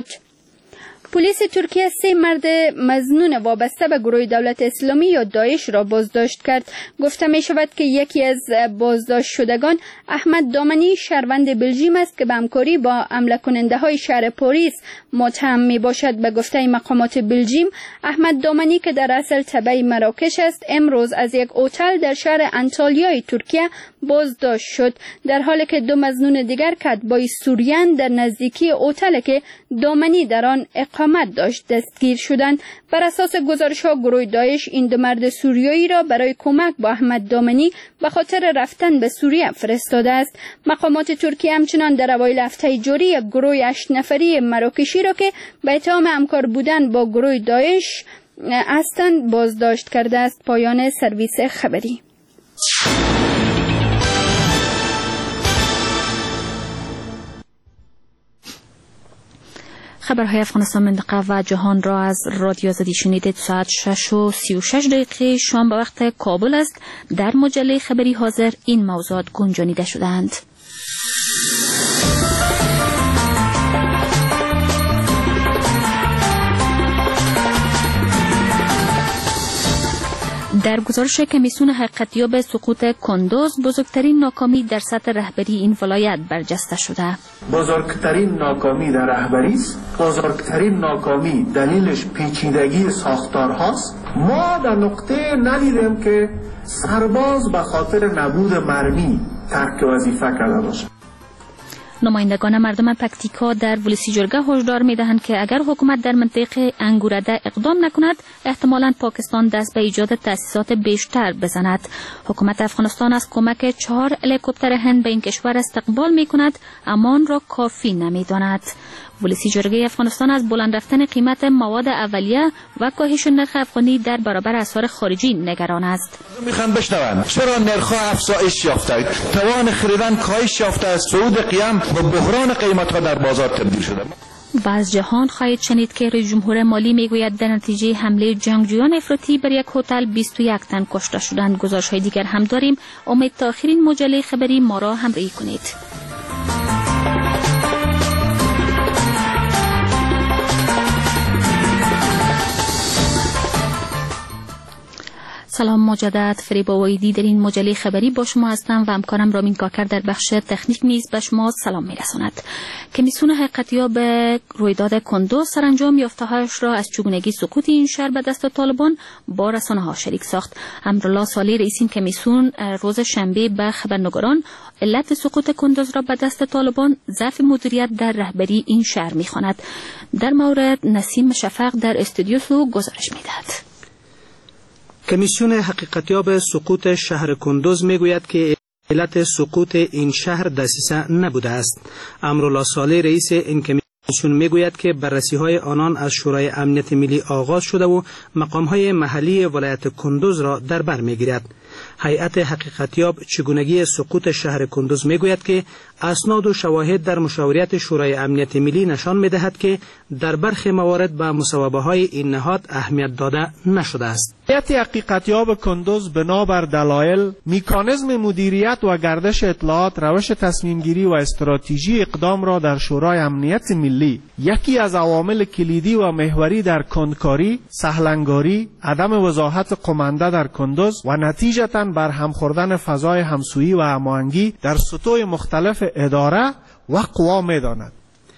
پلیس ترکیه 3 مرد مظنون وابسته به گروه دولت اسلامی یا داعش را بازداشت کرد. گفته می شود که یکی از بازداشت شدگان احمد دامنی شهروند بلژیم است که به همکاری با حمله کننده های شهر پاریس متهم می باشد. به گفته مقامات بلژیم احمد دامنی که در اصل تبع مراکش است امروز از یک هتل در شهر انتالیای ترکیه بازداشت شد، در حالی که 2 مظنون دیگر کاتبای سوریان در نزدیکی هتل که دامنی در آن اقامت داشت دستگیر شدند. بر اساس گزارش‌ها گروه داعش این 2 مرد سوریایی را برای کمک با احمد دامنی به خاطر رفتن به سوریه فرستاده است. مقامات ترکیه همچنان در اوایل هفته جاری یک گروه 8 نفری مراکشی را که به اتهام همکار بودن با گروه داعش هستند بازداشت کرده است. پایان سرویس خبری. خبرهای افغانستان منطقه و جهان را از رادیو آزادی شنیدید. ساعت 6:36 شام به وقت کابل است. در مجله خبری حاضر این موضوعات گنجانیده شدند. در گزارش کمیسیون حقیقتیاب سقوط کندوز بزرگترین ناکامی در سطح رهبری این ولایت برجسته شده. بزرگترین ناکامی در رهبری است. بزرگترین ناکامی دلیلش پیچیدگی ساختارهاست. ما در نقطه ندیدیم که سرباز به خاطر نبود مرمی ترک وظیفه کرده باشه. نمایندگان مردم پکتیکا در ولسی جرگه هشدار می‌دهند که اگر حکومت در منطقه انگورده اقدام نکند احتمالاً پاکستان دست به ایجاد تأسیسات بیشتر بزند. حکومت افغانستان از کمک 4 هلیکوپتر هند به این کشور استقبال می‌کند اما آن را کافی نمی‌داند. ولسی جرگه افغانستان از بلند رفتن قیمت مواد اولیه و کاهش نرخ افغانی در برابر اسعار خارجی نگران است. میخوان بشنوند چرا نرخ‌ها افزایش یافته است، توان خریدن کاهش یافته است، صعود قیام و بحران قیمت‌ها در بازار تبدیل شده. و از جهان خواهید شنید که رئیس جمهور مالی میگوید در نتیجه حمله جنگجویان افراطی بر یک هتل 21 تن کشته شدند. گزارش‌های دیگر هم داریم. امید تا آخرین مجله خبری ما را همراهی کنید. سلام مجدد، فریبا ویدی در این مجله خبری با شما هستم و همکارم رامین کاکر در بخش تکنیک نیز به شما سلام میرساند. کمیسیون حقیقتیاب رویداد کندوز سرانجام یافته‌هایش را از چگونگی سقوط این شهر به دست طالبان با رسانه‌ها شریک ساخت. امرالله صالح رئیس این کمیسیون روز شنبه به خبرنگاران علت سقوط کندوز را به دست طالبان ضعف مدیریت در رهبری این شهر می‌خواند. در مورد نسیم شفق در استودیو گزارش می‌دهد. کمیسیون حقیقتیاب سقوط شهر کندوز میگوید که علت سقوط این شهر دسیسه نبوده است. امرالله صالح رئیس این کمیسیون میگوید که بررسی‌های آنان از شورای امنیت ملی آغاز شده و مقام‌های محلی ولایت کندوز را در بر میگیرد. هیئت حقیقتیاب چگونگی سقوط شهر کندوز میگوید که اسناد و شواهد در مشاورت شورای امنیت ملی نشان میدهد که در برخی موارد به مصوبه‌های این نهاد اهمیت داده نشده است. هیئت حقیقتیاب کندوز بنابر دلایل مکانیزم مدیریت و گردش اطلاعات، روش تصمیم گیری و استراتژی اقدام را در شورای امنیت ملی یکی از عوامل کلیدی و محوری در کندکاری، سهلنگاری، عدم وضاحت قمانده در کندوز و نتیجتاً بر هم خوردن فضای همسویی و هماهنگی در سطوح مختلف اداره و قوا می‌داند.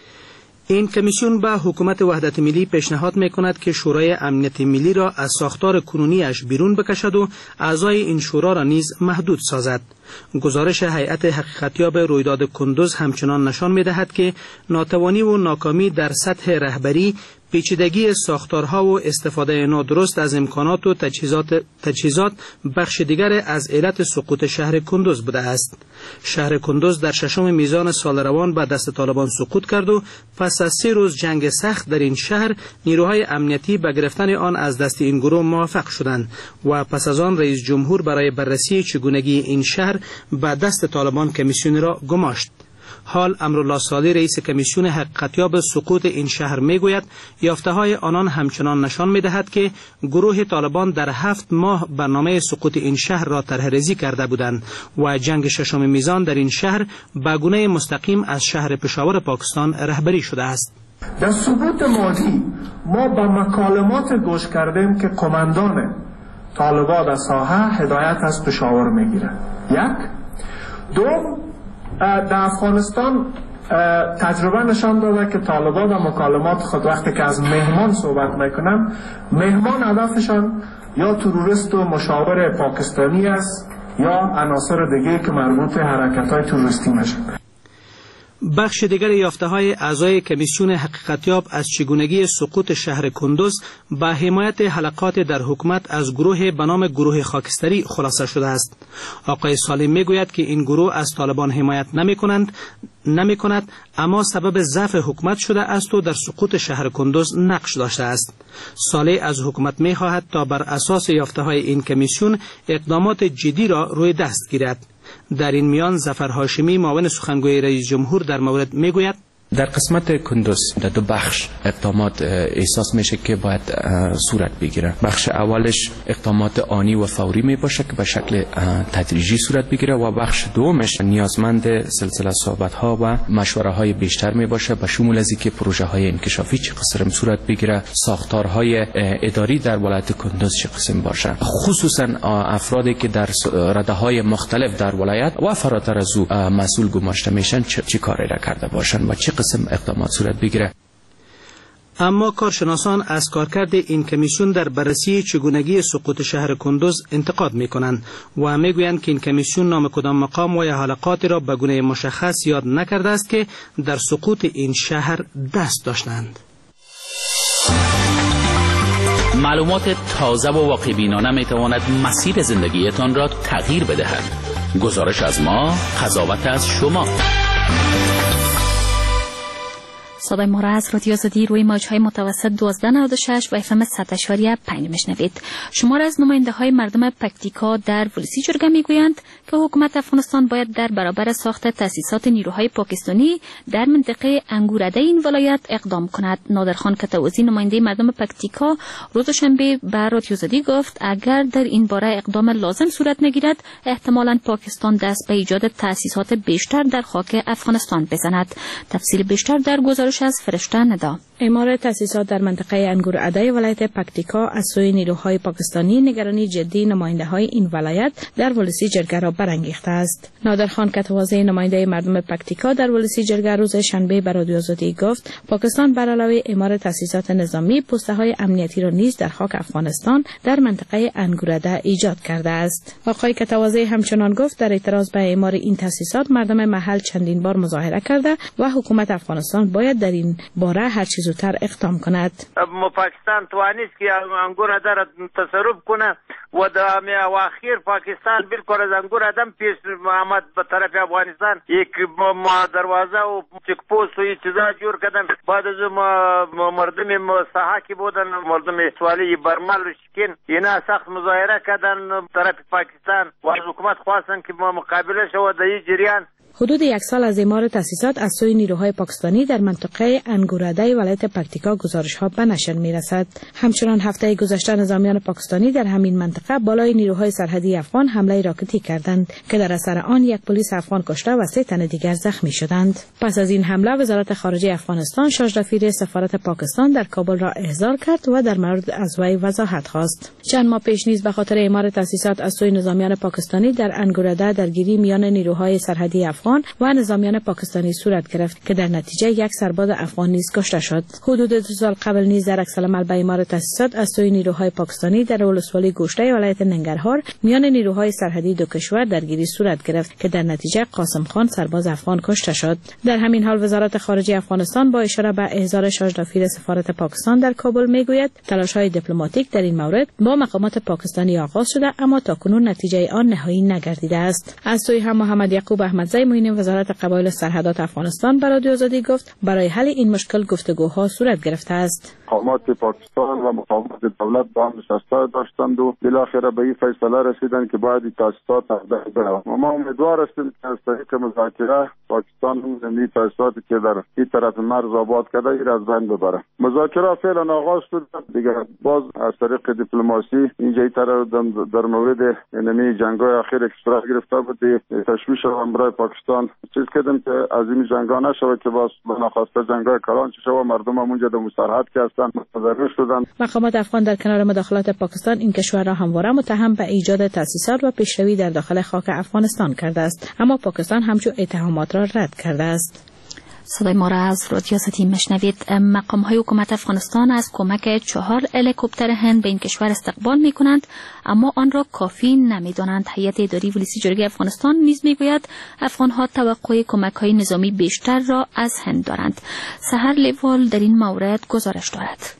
این کمیسیون به حکومت وحدت ملی پیشنهاد می‌کند که شورای امنیت ملی را از ساختار کنونیش بیرون بکشد و اعضای این شورا را نیز محدود سازد. گزارش هیئت حقیقتیاب رویداد کندوز همچنان نشان می‌دهد که ناتوانی و ناکامی در سطح رهبری، پیچیدگی ساختارها و استفاده نادرست از امکانات و تجهیزات بخش دیگر از علت سقوط شهر کندوز بوده است. شهر کندوز در ششم میزان سال روان به دست طالبان سقوط کرد و پس از 3 روز جنگ سخت در این شهر نیروهای امنیتی به گرفتن آن از دست این گروه موفق شدند و پس از آن رئیس جمهور برای بررسی چگونگی این شهر به دست طالبان کمیسیون را گماشت. حال امرالله صالح رئیس کمیسیون حقیقتیاب سقوط این شهر میگوید یافته‌های آنان همچنان نشان میدهد که گروه طالبان در 7 ماه برنامه سقوط این شهر را طرح‌ریزی کرده بودند و جنگ ششم میزان در این شهر به گونه مستقیم از شهر پشاور پاکستان رهبری شده است. در سقوط ماضی ما به مکالمات گوش کردیم که قماندان طالبان در ساحه هدایت از پشاور میگیره. یک دوم، در افغانستان تجربه نشان داده که طالبان در مکالمات خود وقتی که از مهمان صحبت میکنن، مهمان هدفشان یا تروریست و مشاور پاکستانی است یا عناصر دیگه که مربوط به حرکت‌های تروریستی میشن. بخش دیگر یافته‌های اعضای کمیسیون حقیقتیاب از چگونگی سقوط شهر کندوز با حمایت حلقات در حکومت از گروه به نام گروه خاکستری خلاصه شده است. آقای سالم میگوید که این گروه از طالبان حمایت نمی‌کند اما سبب ضعف حکومت شده است و در سقوط شهر کندوز نقش داشته است. صالح از حکومت می‌خواهد تا بر اساس یافته‌های این کمیسیون اقدامات جدی را روی دست گیرد. در این میان ظفر هاشمی معاون سخنگوی رئیس جمهور در مورد میگوید در قسمت کندوز در 2 بخش اقدامات احساس میشه که باید صورت بگیره. بخش اولش اقدامات آنی و فوری می باشه که به شکل تدریجی صورت بگیره و بخش دومش نیازمند سلسله صحبت ها و مشوره های بیشتر می باشه به شمول از اینکه پروژه های انکشافی چه قسم صورت بگیره، ساختارهای اداری در ولایت کندوز چه قسم باشه، خصوصا افرادی که در رده های مختلف در ولایت و فراتر از او مسئول گماشته میشن چه کاری را کرده باشن و چه قسم اقدامات صورت بگیره. اما کارشناسان از کارکرد این کمیسیون در بررسی چگونگی سقوط شهر کندوز انتقاد می‌کنند و می‌گویند که این کمیسیون نام کدام مقام و یا حلقاتی را به گونه مشخص یاد نکرده است که در سقوط این شهر دست داشتند. معلومات تازه و واقع‌بینانه می‌تواند مسیر زندگیتان را تغییر بدهد. گزارش از ما، قضاوت از شما. صدای ما را از رادیو آزادی روی موج‌های متوسط 1296 و FM 100.5 میشنوید. شمار از نماینده‌های مردم پکتیکا در ولسی جرگه میگویند که حکومت افغانستان باید در برابر ساخت تأسیسات نیروهای پاکستانی در منطقه انگورده این ولایت اقدام کند. نادرخان کتوزی نماینده مردم پکتیکا روز شنبه به رادیو آزادی گفت اگر در این باره اقدام لازم صورت نگیرد احتمالاً پاکستان دست به ایجاد تأسیسات بیشتر در خاک افغانستان بزند. تفصیل بیشتر در گزارش از فرشته ندا. اعمار تأسیسات در منطقه انگور عده ولایت پکتیکا از سوی نیروهای پاکستانی نگرانی جدی نماینده‌های این ولایت در ولسی جرگه را برانگیخته است. نادرخان کتوازی نماینده مردم پکتیکا در ولسی جرگه روز شنبه به رادیو آزادی گفت پاکستان بر علاوه اعمار تأسیسات نظامی پست‌های امنیتی را نیز در خاک افغانستان در منطقه انگور عده ایجاد کرده است. آقای کتوازی همچنان گفت در اعتراض به اعمار این تأسیسات مردم محل چندین بار مظاهره کرده و حکومت افغانستان باید در این باره هر چه زودتر اقدام کند. پاکستان توانست که انگور عده را تصرف کنه و در اواخر پاکستان بالکل از انگور عده پیش آمد به طرف افغانستان یک دروازه و چک پوست و چیزا جور کردن. بعد از مردم ساحه کی بودن مردم سوالی برمل و شکن اینا سخت مظاهره کردن طرف پاکستان و از حکومت خواستن که مقابله شود در این جریان. حدود یک سال از اعمار تأسیسات از سوی نیروهای پاکستانی در منطقه انگور عده ولایت پکتیکا گزارش‌ها به نشر می‌رسد. همچنان هفته گذشته نظامیان پاکستانی در همین منطقه بالای نیروهای سرحدی افغان حمله راکتی کردند که در اثر آن یک پلیس افغان کشته و 3 تن دیگر زخمی شدند. پس از این حمله وزارت خارجه افغانستان شاژدفیر سفارت پاکستان در کابل را احضار کرد و در مورد از وی وضاحت خواست. چند ماه پیش نیز به خاطر اعمار تأسیسات از سوی نظامیان پاکستانی در انگور عده درگیری میان نیروهای سرحدی افغان و نظامیان پاکستانی صورت گرفت که در نتیجه یک سرباز افغان نیز کشته شد. حدود 2 سال قبل نیز در عکس‌العمل به اعمار تأسیسات از سوی نیروهای پاکستانی در ولسوالی گوشته ولایت ننگرهار میان نیروهای سرحدی دو کشور درگیری صورت گرفت که در نتیجه قاسم خان سرباز افغان کشته شد. در همین حال وزارت خارجه افغانستان با اشاره به احضار شاژدفیر سفارت پاکستان در کابل میگوید تلاش‌های دیپلماتیک در این مورد با مقامات پاکستانی آغاز شده اما تاکنون نتیجه آن نهایی نگردیده است. از سوی هم محمد یعقوب احمدزی معین وزارت قبایل سرحدات افغانستان به رادیو آزادی گفت برای حل این مشکل گفتگوها صورت گرفته است. مقامات پاکستان و مقامات دولت با هم نشسته داشتند و بالاخره به این فیصله رسیدند که باید تأسیسات تغییر برود. ما امیدوار هستیم که از طریق مذاکره پاکستان این تأسیساتی که در این طرف مرز آباد کرده این از بین ببره. مذاکره فعلا آغاز شد دیگه باز از طریق دیپلماسی اینجا در مورد یعنی جنگ‌های اخیر که صورت گرفته بود تشویش برای پاکستان چیز کردیم که از این جنگ‌ها نشود که باز ناخواسته جنگ‌های کلان شود مردم اونجا در مساحت که مقامات افغان در کنار مداخلات پاکستان این کشور را همواره متهم به ایجاد تأسیسات و پیشروی در داخل خاک افغانستان کرده است اما پاکستان همچون اتهامات را رد کرده است. صدای ما را از رادیو آزادی میشنوید. مقام‌های حکومت افغانستان از کمک 4 هلیکوپتر هند به این کشور استقبال می‌کنند اما آن را کافی نمی‌دانند. هیئت اداری ولسی جرگه افغانستان نیز می‌گوید افغان‌ها توقع کمک‌های نظامی بیشتر را از هند دارند. سحر لیوال در این مورد گزارش دارد.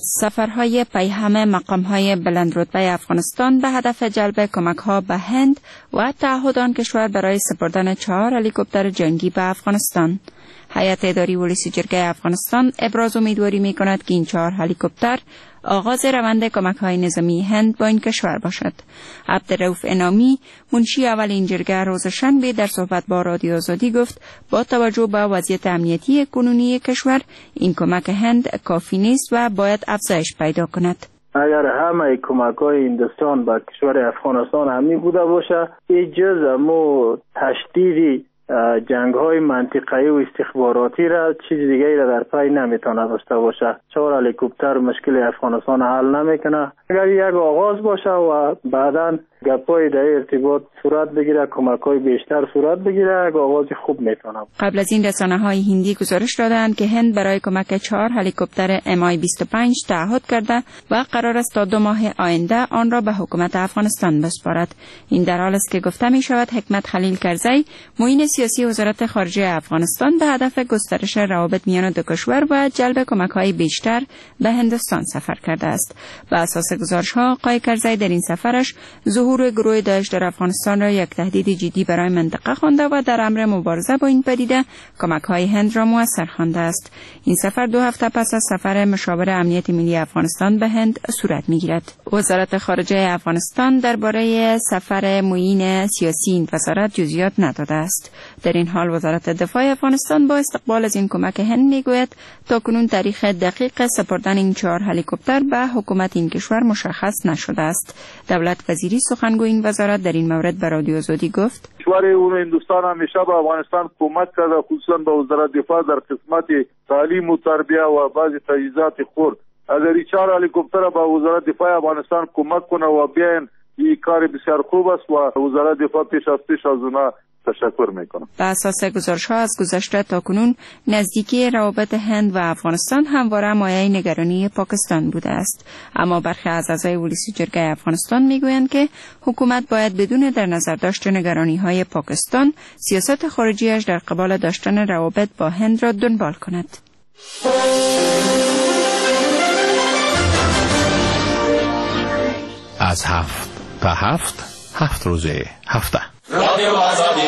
سفرهای پیهم مقام‌های بلندرتبه افغانستان به هدف جلب کمک‌ها به هند و تعهد آن کشور برای سپردن 4 هلیکوپتر جنگی به افغانستان. هیئت اداری ولسی جرگه افغانستان ابراز امیدواری می‌کند که این 4 هلیکوپتر آغاز روند کمک‌های نظامی هند با این کشور باشد. عبدالرؤوف انامی منشی اول این جرگه روز شنبه در صحبت با رادیو آزادی گفت با توجه به وضعیت امنیتی کنونی کشور این کمک هند کافی نیست و باید افزایش پیدا کند. اگر همه کمک‌های هندوستان به کشور افغانستان همی بوده باشه این جز مو تشدید جنگ‌های منطقه‌ای و استخباراتی را چیز دیگری را در پی نمیتونه داشته باشه. 4 هلیکوپتر مشکل افغانستان حل نمیکنه. اگر یک آغاز باشه و بعداً گپای در ارتباط صورت بگیره کمک‌های بیشتر صورت بگیره یک آغاز خوب میتونه. قبل از این رسانه‌های هندی گزارش دادند که هند برای کمک 4 هلیکوپتر MI-25 تعهد کرده و قرار است تا 2 ماه آینده آن را به حکومت افغانستان بسپارد. این در حالی است که گفته می شود حکمت خلیل کرزی معین سیاسی وزارت خارجه افغانستان به هدف گسترش روابط میان دو کشور و جلب کمک‌های بیشتر به هندوستان سفر کرده است. بر اساس گزارش‌ها آقای کرزی در این سفرش ظهور گروه داعش در افغانستان را یک تهدید جدی برای منطقه خوانده و در امر مبارزه با این پدیده کمک‌های هند را مؤثر خوانده است. این سفر 2 هفته پس از سفر مشاور امنیت ملی افغانستان به هند صورت می‌گیرد. وزارت خارجه افغانستان درباره سفر معین سیاسی این وزارت جزئیات نداده است. در این حال وزارت دفاع افغانستان با استقبال از این کمک هند میگوید تاکنون تاریخ دقیق سپردن این 4 هلیکوپتر به حکومت این کشور مشخص نشده است. دولت وزیری سخنگوی این وزارت در این مورد به رادیو آزادی گفت: کشور هندوستان همیشه به افغانستان کمک کرده، خصوصا به وزارت دفاع در قسمت تعلیم و تربیه و بعض تجهیزات خرد. اگر این 4 هلیکوپتر به وزارت دفاع افغانستان کمک کنه و بیاین این کار بسیار خوب است و وزارت دفاع پیش از اونا تشکر میکنم. به اساس گزارش‌ها از گذشته تاکنون نزدیکی روابط هند و افغانستان همواره مایه نگرانی پاکستان بوده است، اما برخی از اعضای ولسی جرگه افغانستان میگویند که حکومت باید بدون در نظر داشتن نگرانی‌های پاکستان سیاست خارجیش در قبال داشتن روابط با هند را دنبال کند. از 7 تا 7 روز هفته رادیو آزادی.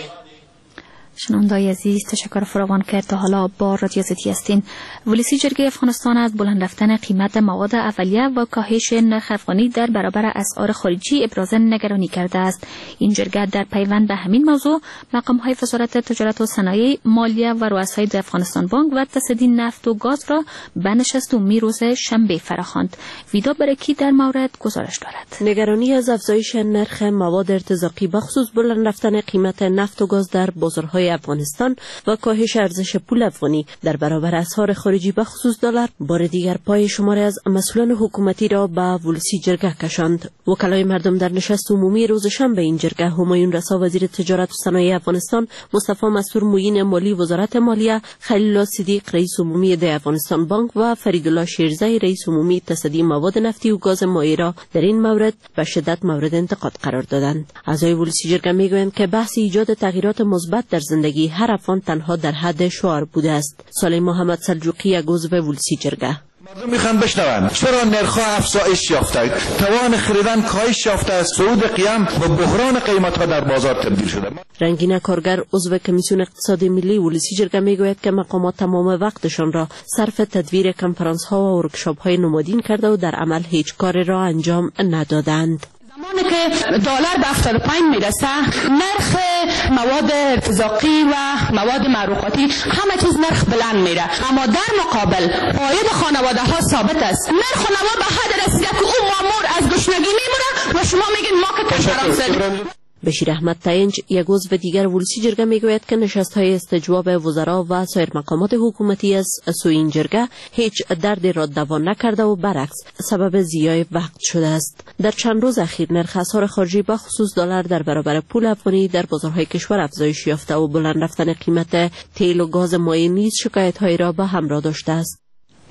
شنوندای عزیز، تشکر فراوان کرد تا حالا با رادیو آزادی هستین. ولسی جرگه افغانستان از بلند رفتن قیمت مواد اولیه و کاهش نرخ افغانی در برابر اسعار خارجی ابراز نگرانی کرده است. این جرگه در پیوند به همین موضوع مقام‌های وزارت تجارت و صنایع، مالیه و رؤسای افغانستان بانک و تصدی نفت و گاز را به نشست عمومی روز شنبه فراخواند. ویدا برکی در مورد گزارش دارد. نگرانی از افزایش نرخ مواد ارتزاقی بخصوص بلند رفتن قیمت نفت و گاز در بازارهای افغانستان و کاهش ارزش پول افغانی در برابر اسعار خارجی بخصوص دلار بار دیگر پای شماری از مسئولان حکومتی را به ولسی جرگه کشاند. وکلای مردم در نشست عمومی روز شنبه این جرگه همایون رسا وزیر تجارت و صنایع افغانستان، مصطفی مسرور معین مالی وزارت مالیه، خلیل الله صدیق رئیس عمومی د افغانستان بانک و فریدالله شیرزی رئیس عمومی تصدی مواد نفتی و گاز مایع را در این مورد به شدت مورد انتقاد قرار دادند. اعضای ولسی جرگه میگویند که بحث ایجاد تغییرات مثبت در زندگی هر افغان تنها در حد شعار بوده است. سالم محمد سلجوقی عضو ولسی جرگه: مردم میخوان بشنوند چرا نرخ‌ها افزایش یافته، توان خریدن کاهش یافته، صعود قیام و بحران قیمت‌ها در بازار تبدیل شده. رنگین کارگر عضو کمیسیون اقتصادی ملی ولسی جرگه میگوید که مقامات تمام وقتشان را صرف تدویر کنفرانس‌ها و ورکشاپ‌های نمادین کرده و در عمل هیچ کاری را انجام ندادند. زمانی که دلار به 75 میرسه، نرخ مواد ارتزاقی و مواد معروقاتی همه چیز نرخ بلند میره، اما در مقابل عاید خانواده ها ثابت است. نرخ و نوا به حد رسیده که او مامور از گشنگی میمونه و شما میگین ما که کنفرانس. بشیر احمد تاینج یک عضو دیگر ولسی جرگه میگوید که نشست‌های استجواب وزرا و سایر مقامات حکومتی از سوی این جرگه هیچ دردی را دوا نکرده و برعکس سبب ضیاع وقت شده است. در چند روز اخیر نرخ اسعار خارجی به خصوص دلار در برابر پول افغانی در بازارهای کشور افزایش یافته و بلند رفتن قیمت تیل و گاز مایع نیز شکایت‌هایی را به همراه داشته است.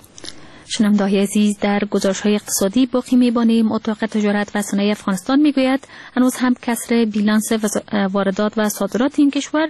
شنونده‌های عزیز، در گزارش‌های اقتصادی باقی می‌بانیم. اتاق تجارت و صنایع افغانستان می‌گوید هنوز هم کسر بیلانس واردات و صادرات این کشور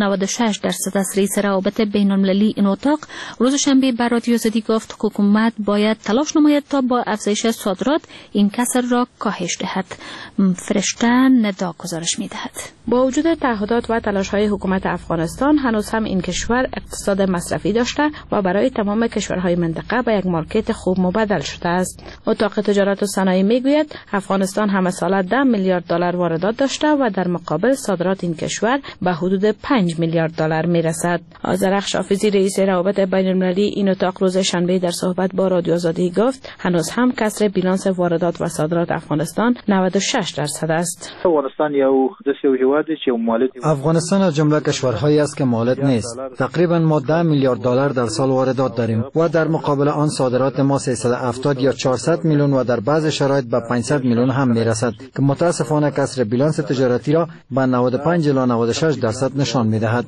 96% است. رئیس روابط بین‌المللی این اتاق روز شنبه به رادیو آزادی گفت حکومت باید تلاش نماید تا با افزایش صادرات این کسر را کاهش دهد. فرشته ندا گزارش می‌دهد. با وجود تعهدات و تلاش‌های حکومت افغانستان، هنوز هم این کشور اقتصاد مصرفی داشته و برای تمام کشورهای منطقه به یک مارکت خوب مبدل شده است. اتاق تجارت و صنایع میگوید افغانستان همه ساله 10 میلیارد دلار واردات داشته و در مقابل صادرات این کشور به حدود 5 میلیارد دلار میرسد. آذرخش حافظی رئیس روابط بین‌المللی این اتاق روز شنبه در صحبت با رادیو آزادی گفت هنوز هم کسر بیلانس واردات و صادرات افغانستان 96% است. افغانستان از جمله کشورهایی است که مالت نیست. تقریبا ما 10 میلیارد دلار در سال واردات داریم و در مقابل آن صادرات ما 370 یا 400 میلیون و در بعض شرایط به 500 میلیون هم میرسد که متاسفانه کسر بیلانس تجارتی را به 95 الی 96% نشان میدهد.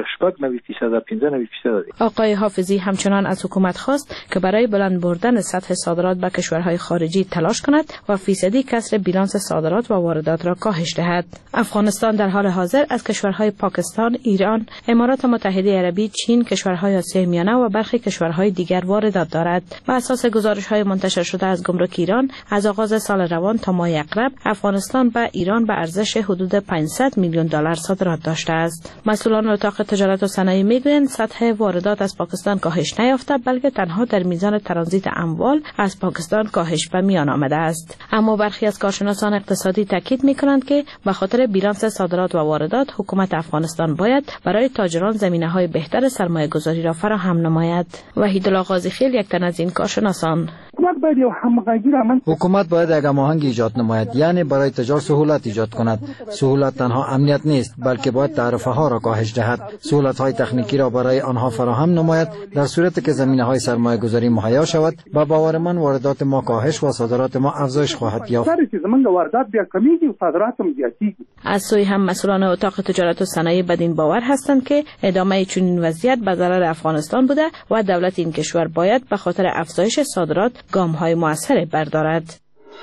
آقای حافظی همچنان از حکومت خواست که برای بلند بردن سطح صادرات به کشورهای خارجی تلاش کند و فیصدی کسر بیلانس صادرات و واردات را کاهش دهد. افغانستان در حال حاضر از کشورهای پاکستان، ایران، امارات متحده عربی، چین، کشورهای آسیای میانه و برخی کشورهای دیگر واردات دارد. بر اساس گزارش‌های منتشر شده از گمرک ایران از آغاز سال روان تا ماه اقرب افغانستان به ایران به ارزش حدود 500 میلیون دلار صادرات داشته است. مسئولان اتاق تجارت و صنایع میگویند سطح واردات از پاکستان کاهش نیافته بلکه تنها در میزان ترانزیت اموال از پاکستان کاهش به میان آمده است. اما برخی از کارشناسان اقتصادی تاکید می‌کنند که به خاطر بیلانس صادرات و واردات حکومت افغانستان باید برای تاجران زمینه‌های بهتر سرمایه‌گذاری را فراهم نماید. وحیدالله غازیخیل یک تن از این کارشناسان: حکومت باید یک هماهنگ ایجاد نماید، یعنی برای تجار سهولت ایجاد کند. سهولت تنها امنیت نیست بلکه باید تعرفه ها را کاهش دهد. سهولت های تکنیکی را برای آنها فراهم نماید. در صورتی که زمینه های سرمایه گذاری مهیا شود با باور من واردات ما کاهش و صادرات ما افزایش خواهد یافت. از سوی هم مسئولان اتاق تجارت و صنایع بدین باور هستند که ادامه چنین وضعیت به ضرر افغانستان بوده و دولت این کشور باید به خاطر افزایش صادرات گام‌های مؤثر بردارد.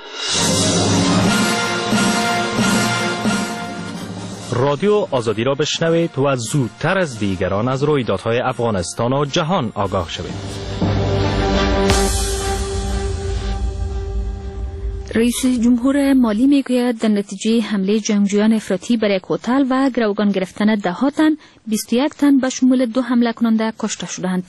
رادیو آزادی را بشنوید و زودتر از دیگران از رویدادهای افغانستان و جهان آگاه شوید. رئیس جمهور مالی میگوید در نتیجه حمله جنگجویان افراطی بر یک هتل و گروگان گرفتن 10 تن 21 تن به شمول 2 حمله کننده کشته شدند.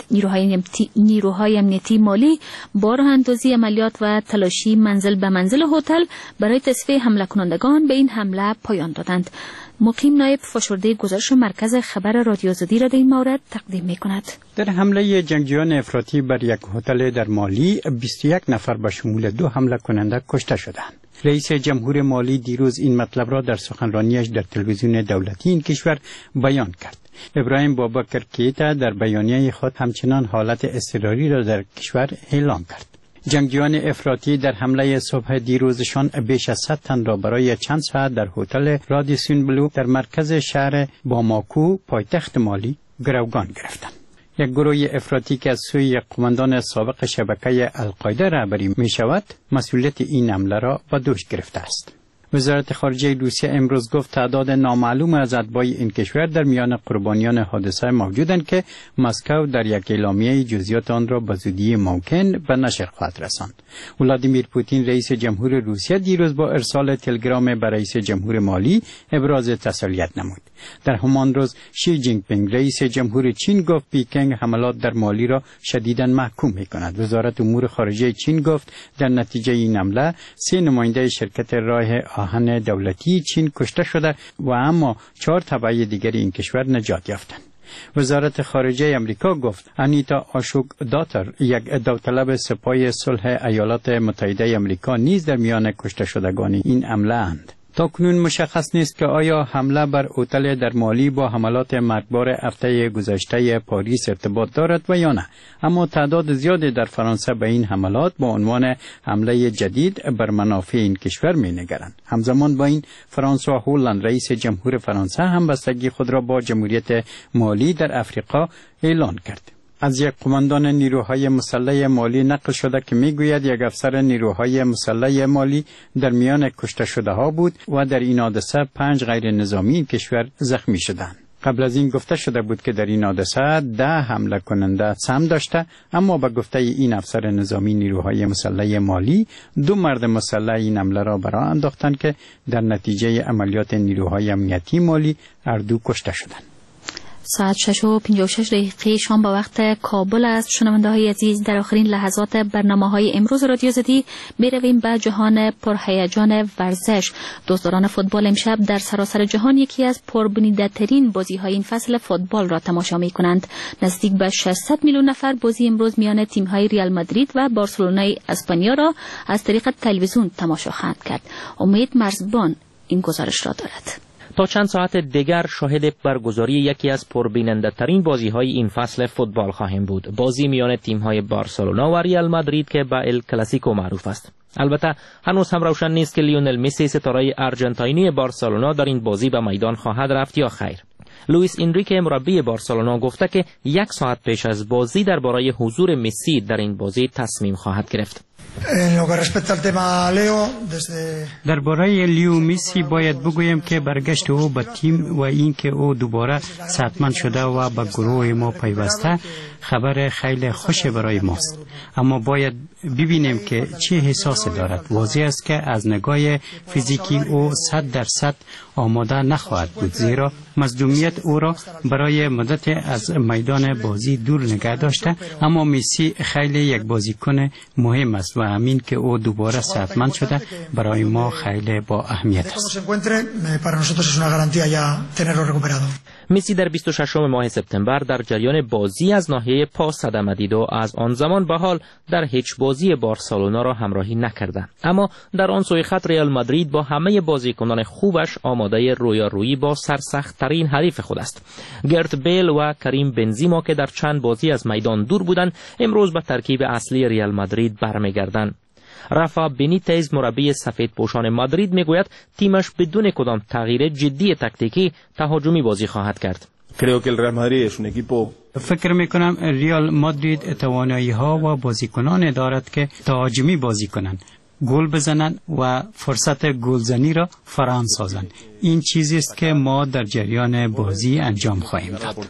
نیروهای امنیتی مالی با راه اندازی عملیات و تلاشی منزل به منزل هتل برای تصفیه حمله کنندگان به این حمله پایان دادند. مقیم نایب فشرده گزارش مرکز خبر رادیو آزادی را در این مورد تقدیم می‌کند. در حمله جنگجویان افراطی بر یک هتل در مالی 21 نفر به شمول 2 حمله کننده کشته شدند. رئیس جمهور مالی دیروز این مطلب را در سخنرانیش در تلویزیون دولتی این کشور بیان کرد. ابراهیم بابکر کیتا در بیانیه خود همچنان حالت اضطراری را در کشور اعلام کرد. جنگجویان افراطی در حمله صبح دیروزشان بیش از 100 تن را برای چند ساعت در هتل رادیسون بلو در مرکز شهر باماکو پایتخت مالی گروگان گرفتند. یک گروه افراطی که از سوی قماندان سابق شبکه القاعده رهبری می شود مسئولیت این حمله را به دوش گرفته است. وزارت خارجه روسیه امروز گفت تعداد نامعلوم از اتباع این کشور در میان قربانیان حادثه موجودند که مسکو در یک اعلامیه جزئیات آن را به زودی ممکن به نشر خواهد رساند. ولادیمیر پوتین رئیس جمهور روسیه دیروز با ارسال تلگرام به رئیس جمهور مالی ابراز تسلیت نمود. در همان روز شی جینگ پینگ رئیس جمهور چین گفت پیکنگ حملات در مالی را شدیداً محکوم می‌کند. وزارت امور خارجه چین گفت در نتیجه این حمله 3 نماینده شرکت راه آهن دولتی چین کشته شده و اما 4 تبع دیگر این کشور نجات یافتند. وزارت خارجه امریکا گفت انیتا آشوک داتر یک داوطلب سپاه صلح ایالات متحده امریکا نیز در میان کشته شدگان این حمله اند. تاکنون مشخص نیست که آیا حمله بر هتل در مالی با حملات مرگبار هفته گذشته پاریس ارتباط دارد و یا نه، اما تعداد زیادی در فرانسه به این حملات با عنوان حمله جدید بر منافع این کشور می‌نگرند. همزمان با این فرانسوا هولند رئیس جمهور فرانسه هم بستگی خود را با جمهوریت مالی در افریقا اعلان کرد. از یک قماندان نیروهای مسلح مالی نقل شده که میگوید یک افسر نیروهای مسلح مالی در میان کشته شده ها بود و در این حادثه 5 غیر نظامی کشور زخمی شدند. قبل از این گفته شده بود که در این حادثه 10 حمله کننده سهم داشته، اما به گفته این افسر نظامی نیروهای مسلح مالی 2 مرد مسلح این حمله را برآ انداختند که در نتیجه عملیات نیروهای امنیتی مالی هر دو کشته شدند. ساعت 6:56 شام با وقت کابل است. شنونده‌های عزیز، در آخرین لحظات برنامه‌های امروز رادیو آزادی می‌رویم به جهان پرهیجان ورزش. دوستداران فوتبال امشب در سراسر جهان یکی از پربیننده‌ترین بازی‌های این فصل فوتبال را تماشا می‌کنند. نزدیک به 600 میلیون نفر بازی امروز میان تیم‌های ریال مادرید و بارسلونای اسپانیا را از طریق تلویزیون تماشا خواهند کرد. امید مرزبان این گزارش را دارد. تا چند ساعت دیگر شاهد برگزاری یکی از پربیننده‌ترین بازی‌های این فصل فوتبال خواهیم بود. بازی میان تیم‌های بارسلونا و ریال مادرید که به ال کلاسیکو معروف است. البته هنوز هم روشن نیست که لیونل مسی ستاره آرژانتینی بارسلونا در این بازی به میدان خواهد رفت یا خیر. لوئیس انریکه مربی بارسلونا گفته که 1 ساعت پیش از بازی درباره حضور مسی در این بازی تصمیم خواهد گرفت. درباره لیو میسی باید بگویم که برگشت او به تیم و اینکه او دوباره صحتمند شده و به گروه ما پیوسته خبر خیلی خوش برای ماست، اما باید ببینیم که چه احساسی دارد. واضح است که از نگاه فیزیکی او 100% آماده نخواهد بود، زیرا مصدومیت او را برای مدت از میدان بازی دور نگه داشته. اما میسی خیلی یک بازیکن مهم است و همین که او دوباره صحتمند شده برای ما خیلی با اهمیت است. مسی در 26 ماه سپتامبر در جریان بازی از ناحیه پا صدمه دید و از آن زمان به حال در هیچ بازی بارسلونا را همراهی نکرده. اما در آن سوی خط ریال مادرید با همه بازیکنان خوبش آماده رویارویی با سرسخت‌ترین حریف خود است. گرت بیل و کریم بنزیما که در چند بازی از میدان دور بودند، امروز به ترکیب اصلی ریال مادرید برمیگردند. رافا بنیتز مربی سفیدپوشان مادرید میگوید تیمش بدون کدام تغییر جدی تاکتیکی تهاجمی بازی خواهد کرد. فکر میکنم ریال مادرید توانایی ها و بازیکنان دارد که تهاجمی بازی کنند، گل بزنند و فرصت گلزنی را فراهم سازند. این چیزی است که ما در جریان بازی انجام خواهیم داد.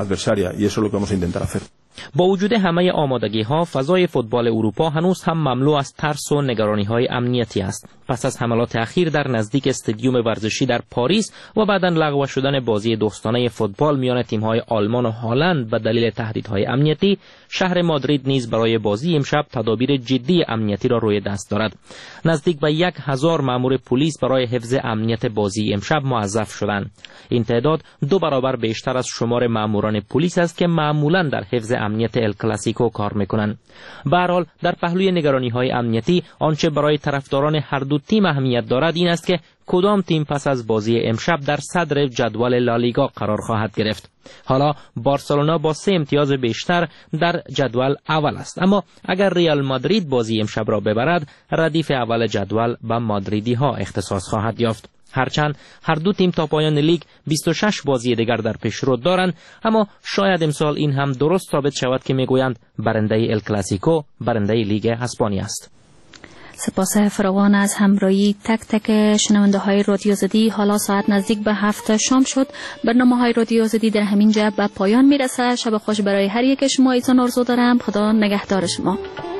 با وجود همه آمادگی ها، فضای فوتبال اروپا هنوز هم مملو از ترس و نگرانی های امنیتی است. پس از حملات اخیر در نزدیک استادیوم ورزشی در پاریس و بعداً لغو شدن بازی دوستانه فوتبال میان تیم های آلمان و هلند به دلیل تهدیدهای امنیتی، شهر مادرید نیز برای بازی امشب تدابیر جدی امنیتی را روی دست دارد. نزدیک به 1000 مأمور پلیس برای حفظ امنیت بازی امشب موظف شدند. این تعداد 2 برابر بیشتر از شمار مأموران پلیس است که معمولاً در حفظ امنیت ال کلاسیکو کار میکنند. به هر حال در پهلوی نگرانی‌های امنیتی، آنچه برای طرفداران هر دو تیم اهمیت دارد این است که کدام تیم پس از بازی امشب در صدر جدول لالیگا قرار خواهد گرفت. حالا بارسلونا با 3 امتیاز بیشتر در جدول اول است، اما اگر ریال مادرید بازی امشب را ببرد، ردیف اول جدول به مادریدی ها اختصاص خواهد یافت. هرچند هر دو تیم تا پایان لیگ 26 بازی دیگر در پیشرو دارند، اما شاید امسال این هم درست ثابت شود که میگویند برنده ال کلاسیکو برنده لیگ اسپانیا است. سپاس فراوان از همراهی تک تک شنونده های رادیو آزادی. حالا ساعت نزدیک به 7 شام شد. برنامه های رادیو آزادی در همین جا به پایان میرسه. شب خوش برای هر یک شما ایزان آرزو دارم. خدا نگهدار شما.